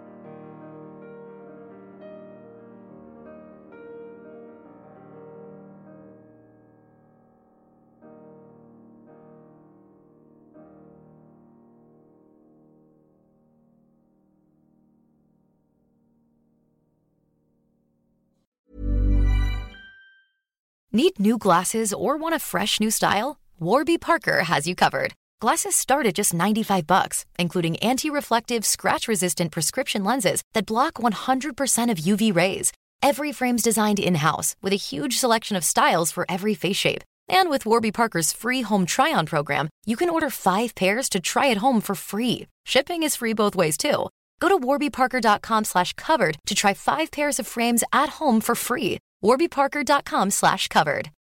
Need new glasses or want a fresh new style? Warby Parker has you covered. Glasses start at just $95, including anti-reflective, scratch-resistant prescription lenses that block 100% of UV rays. Every frame's designed in-house with a huge selection of styles for every face shape. And with Warby Parker's free home try-on program, you can order 5 pairs to try at home for free. Shipping is free both ways, too. Go to warbyparker.com/covered to try 5 pairs of frames at home for free. warbyparker.com/covered.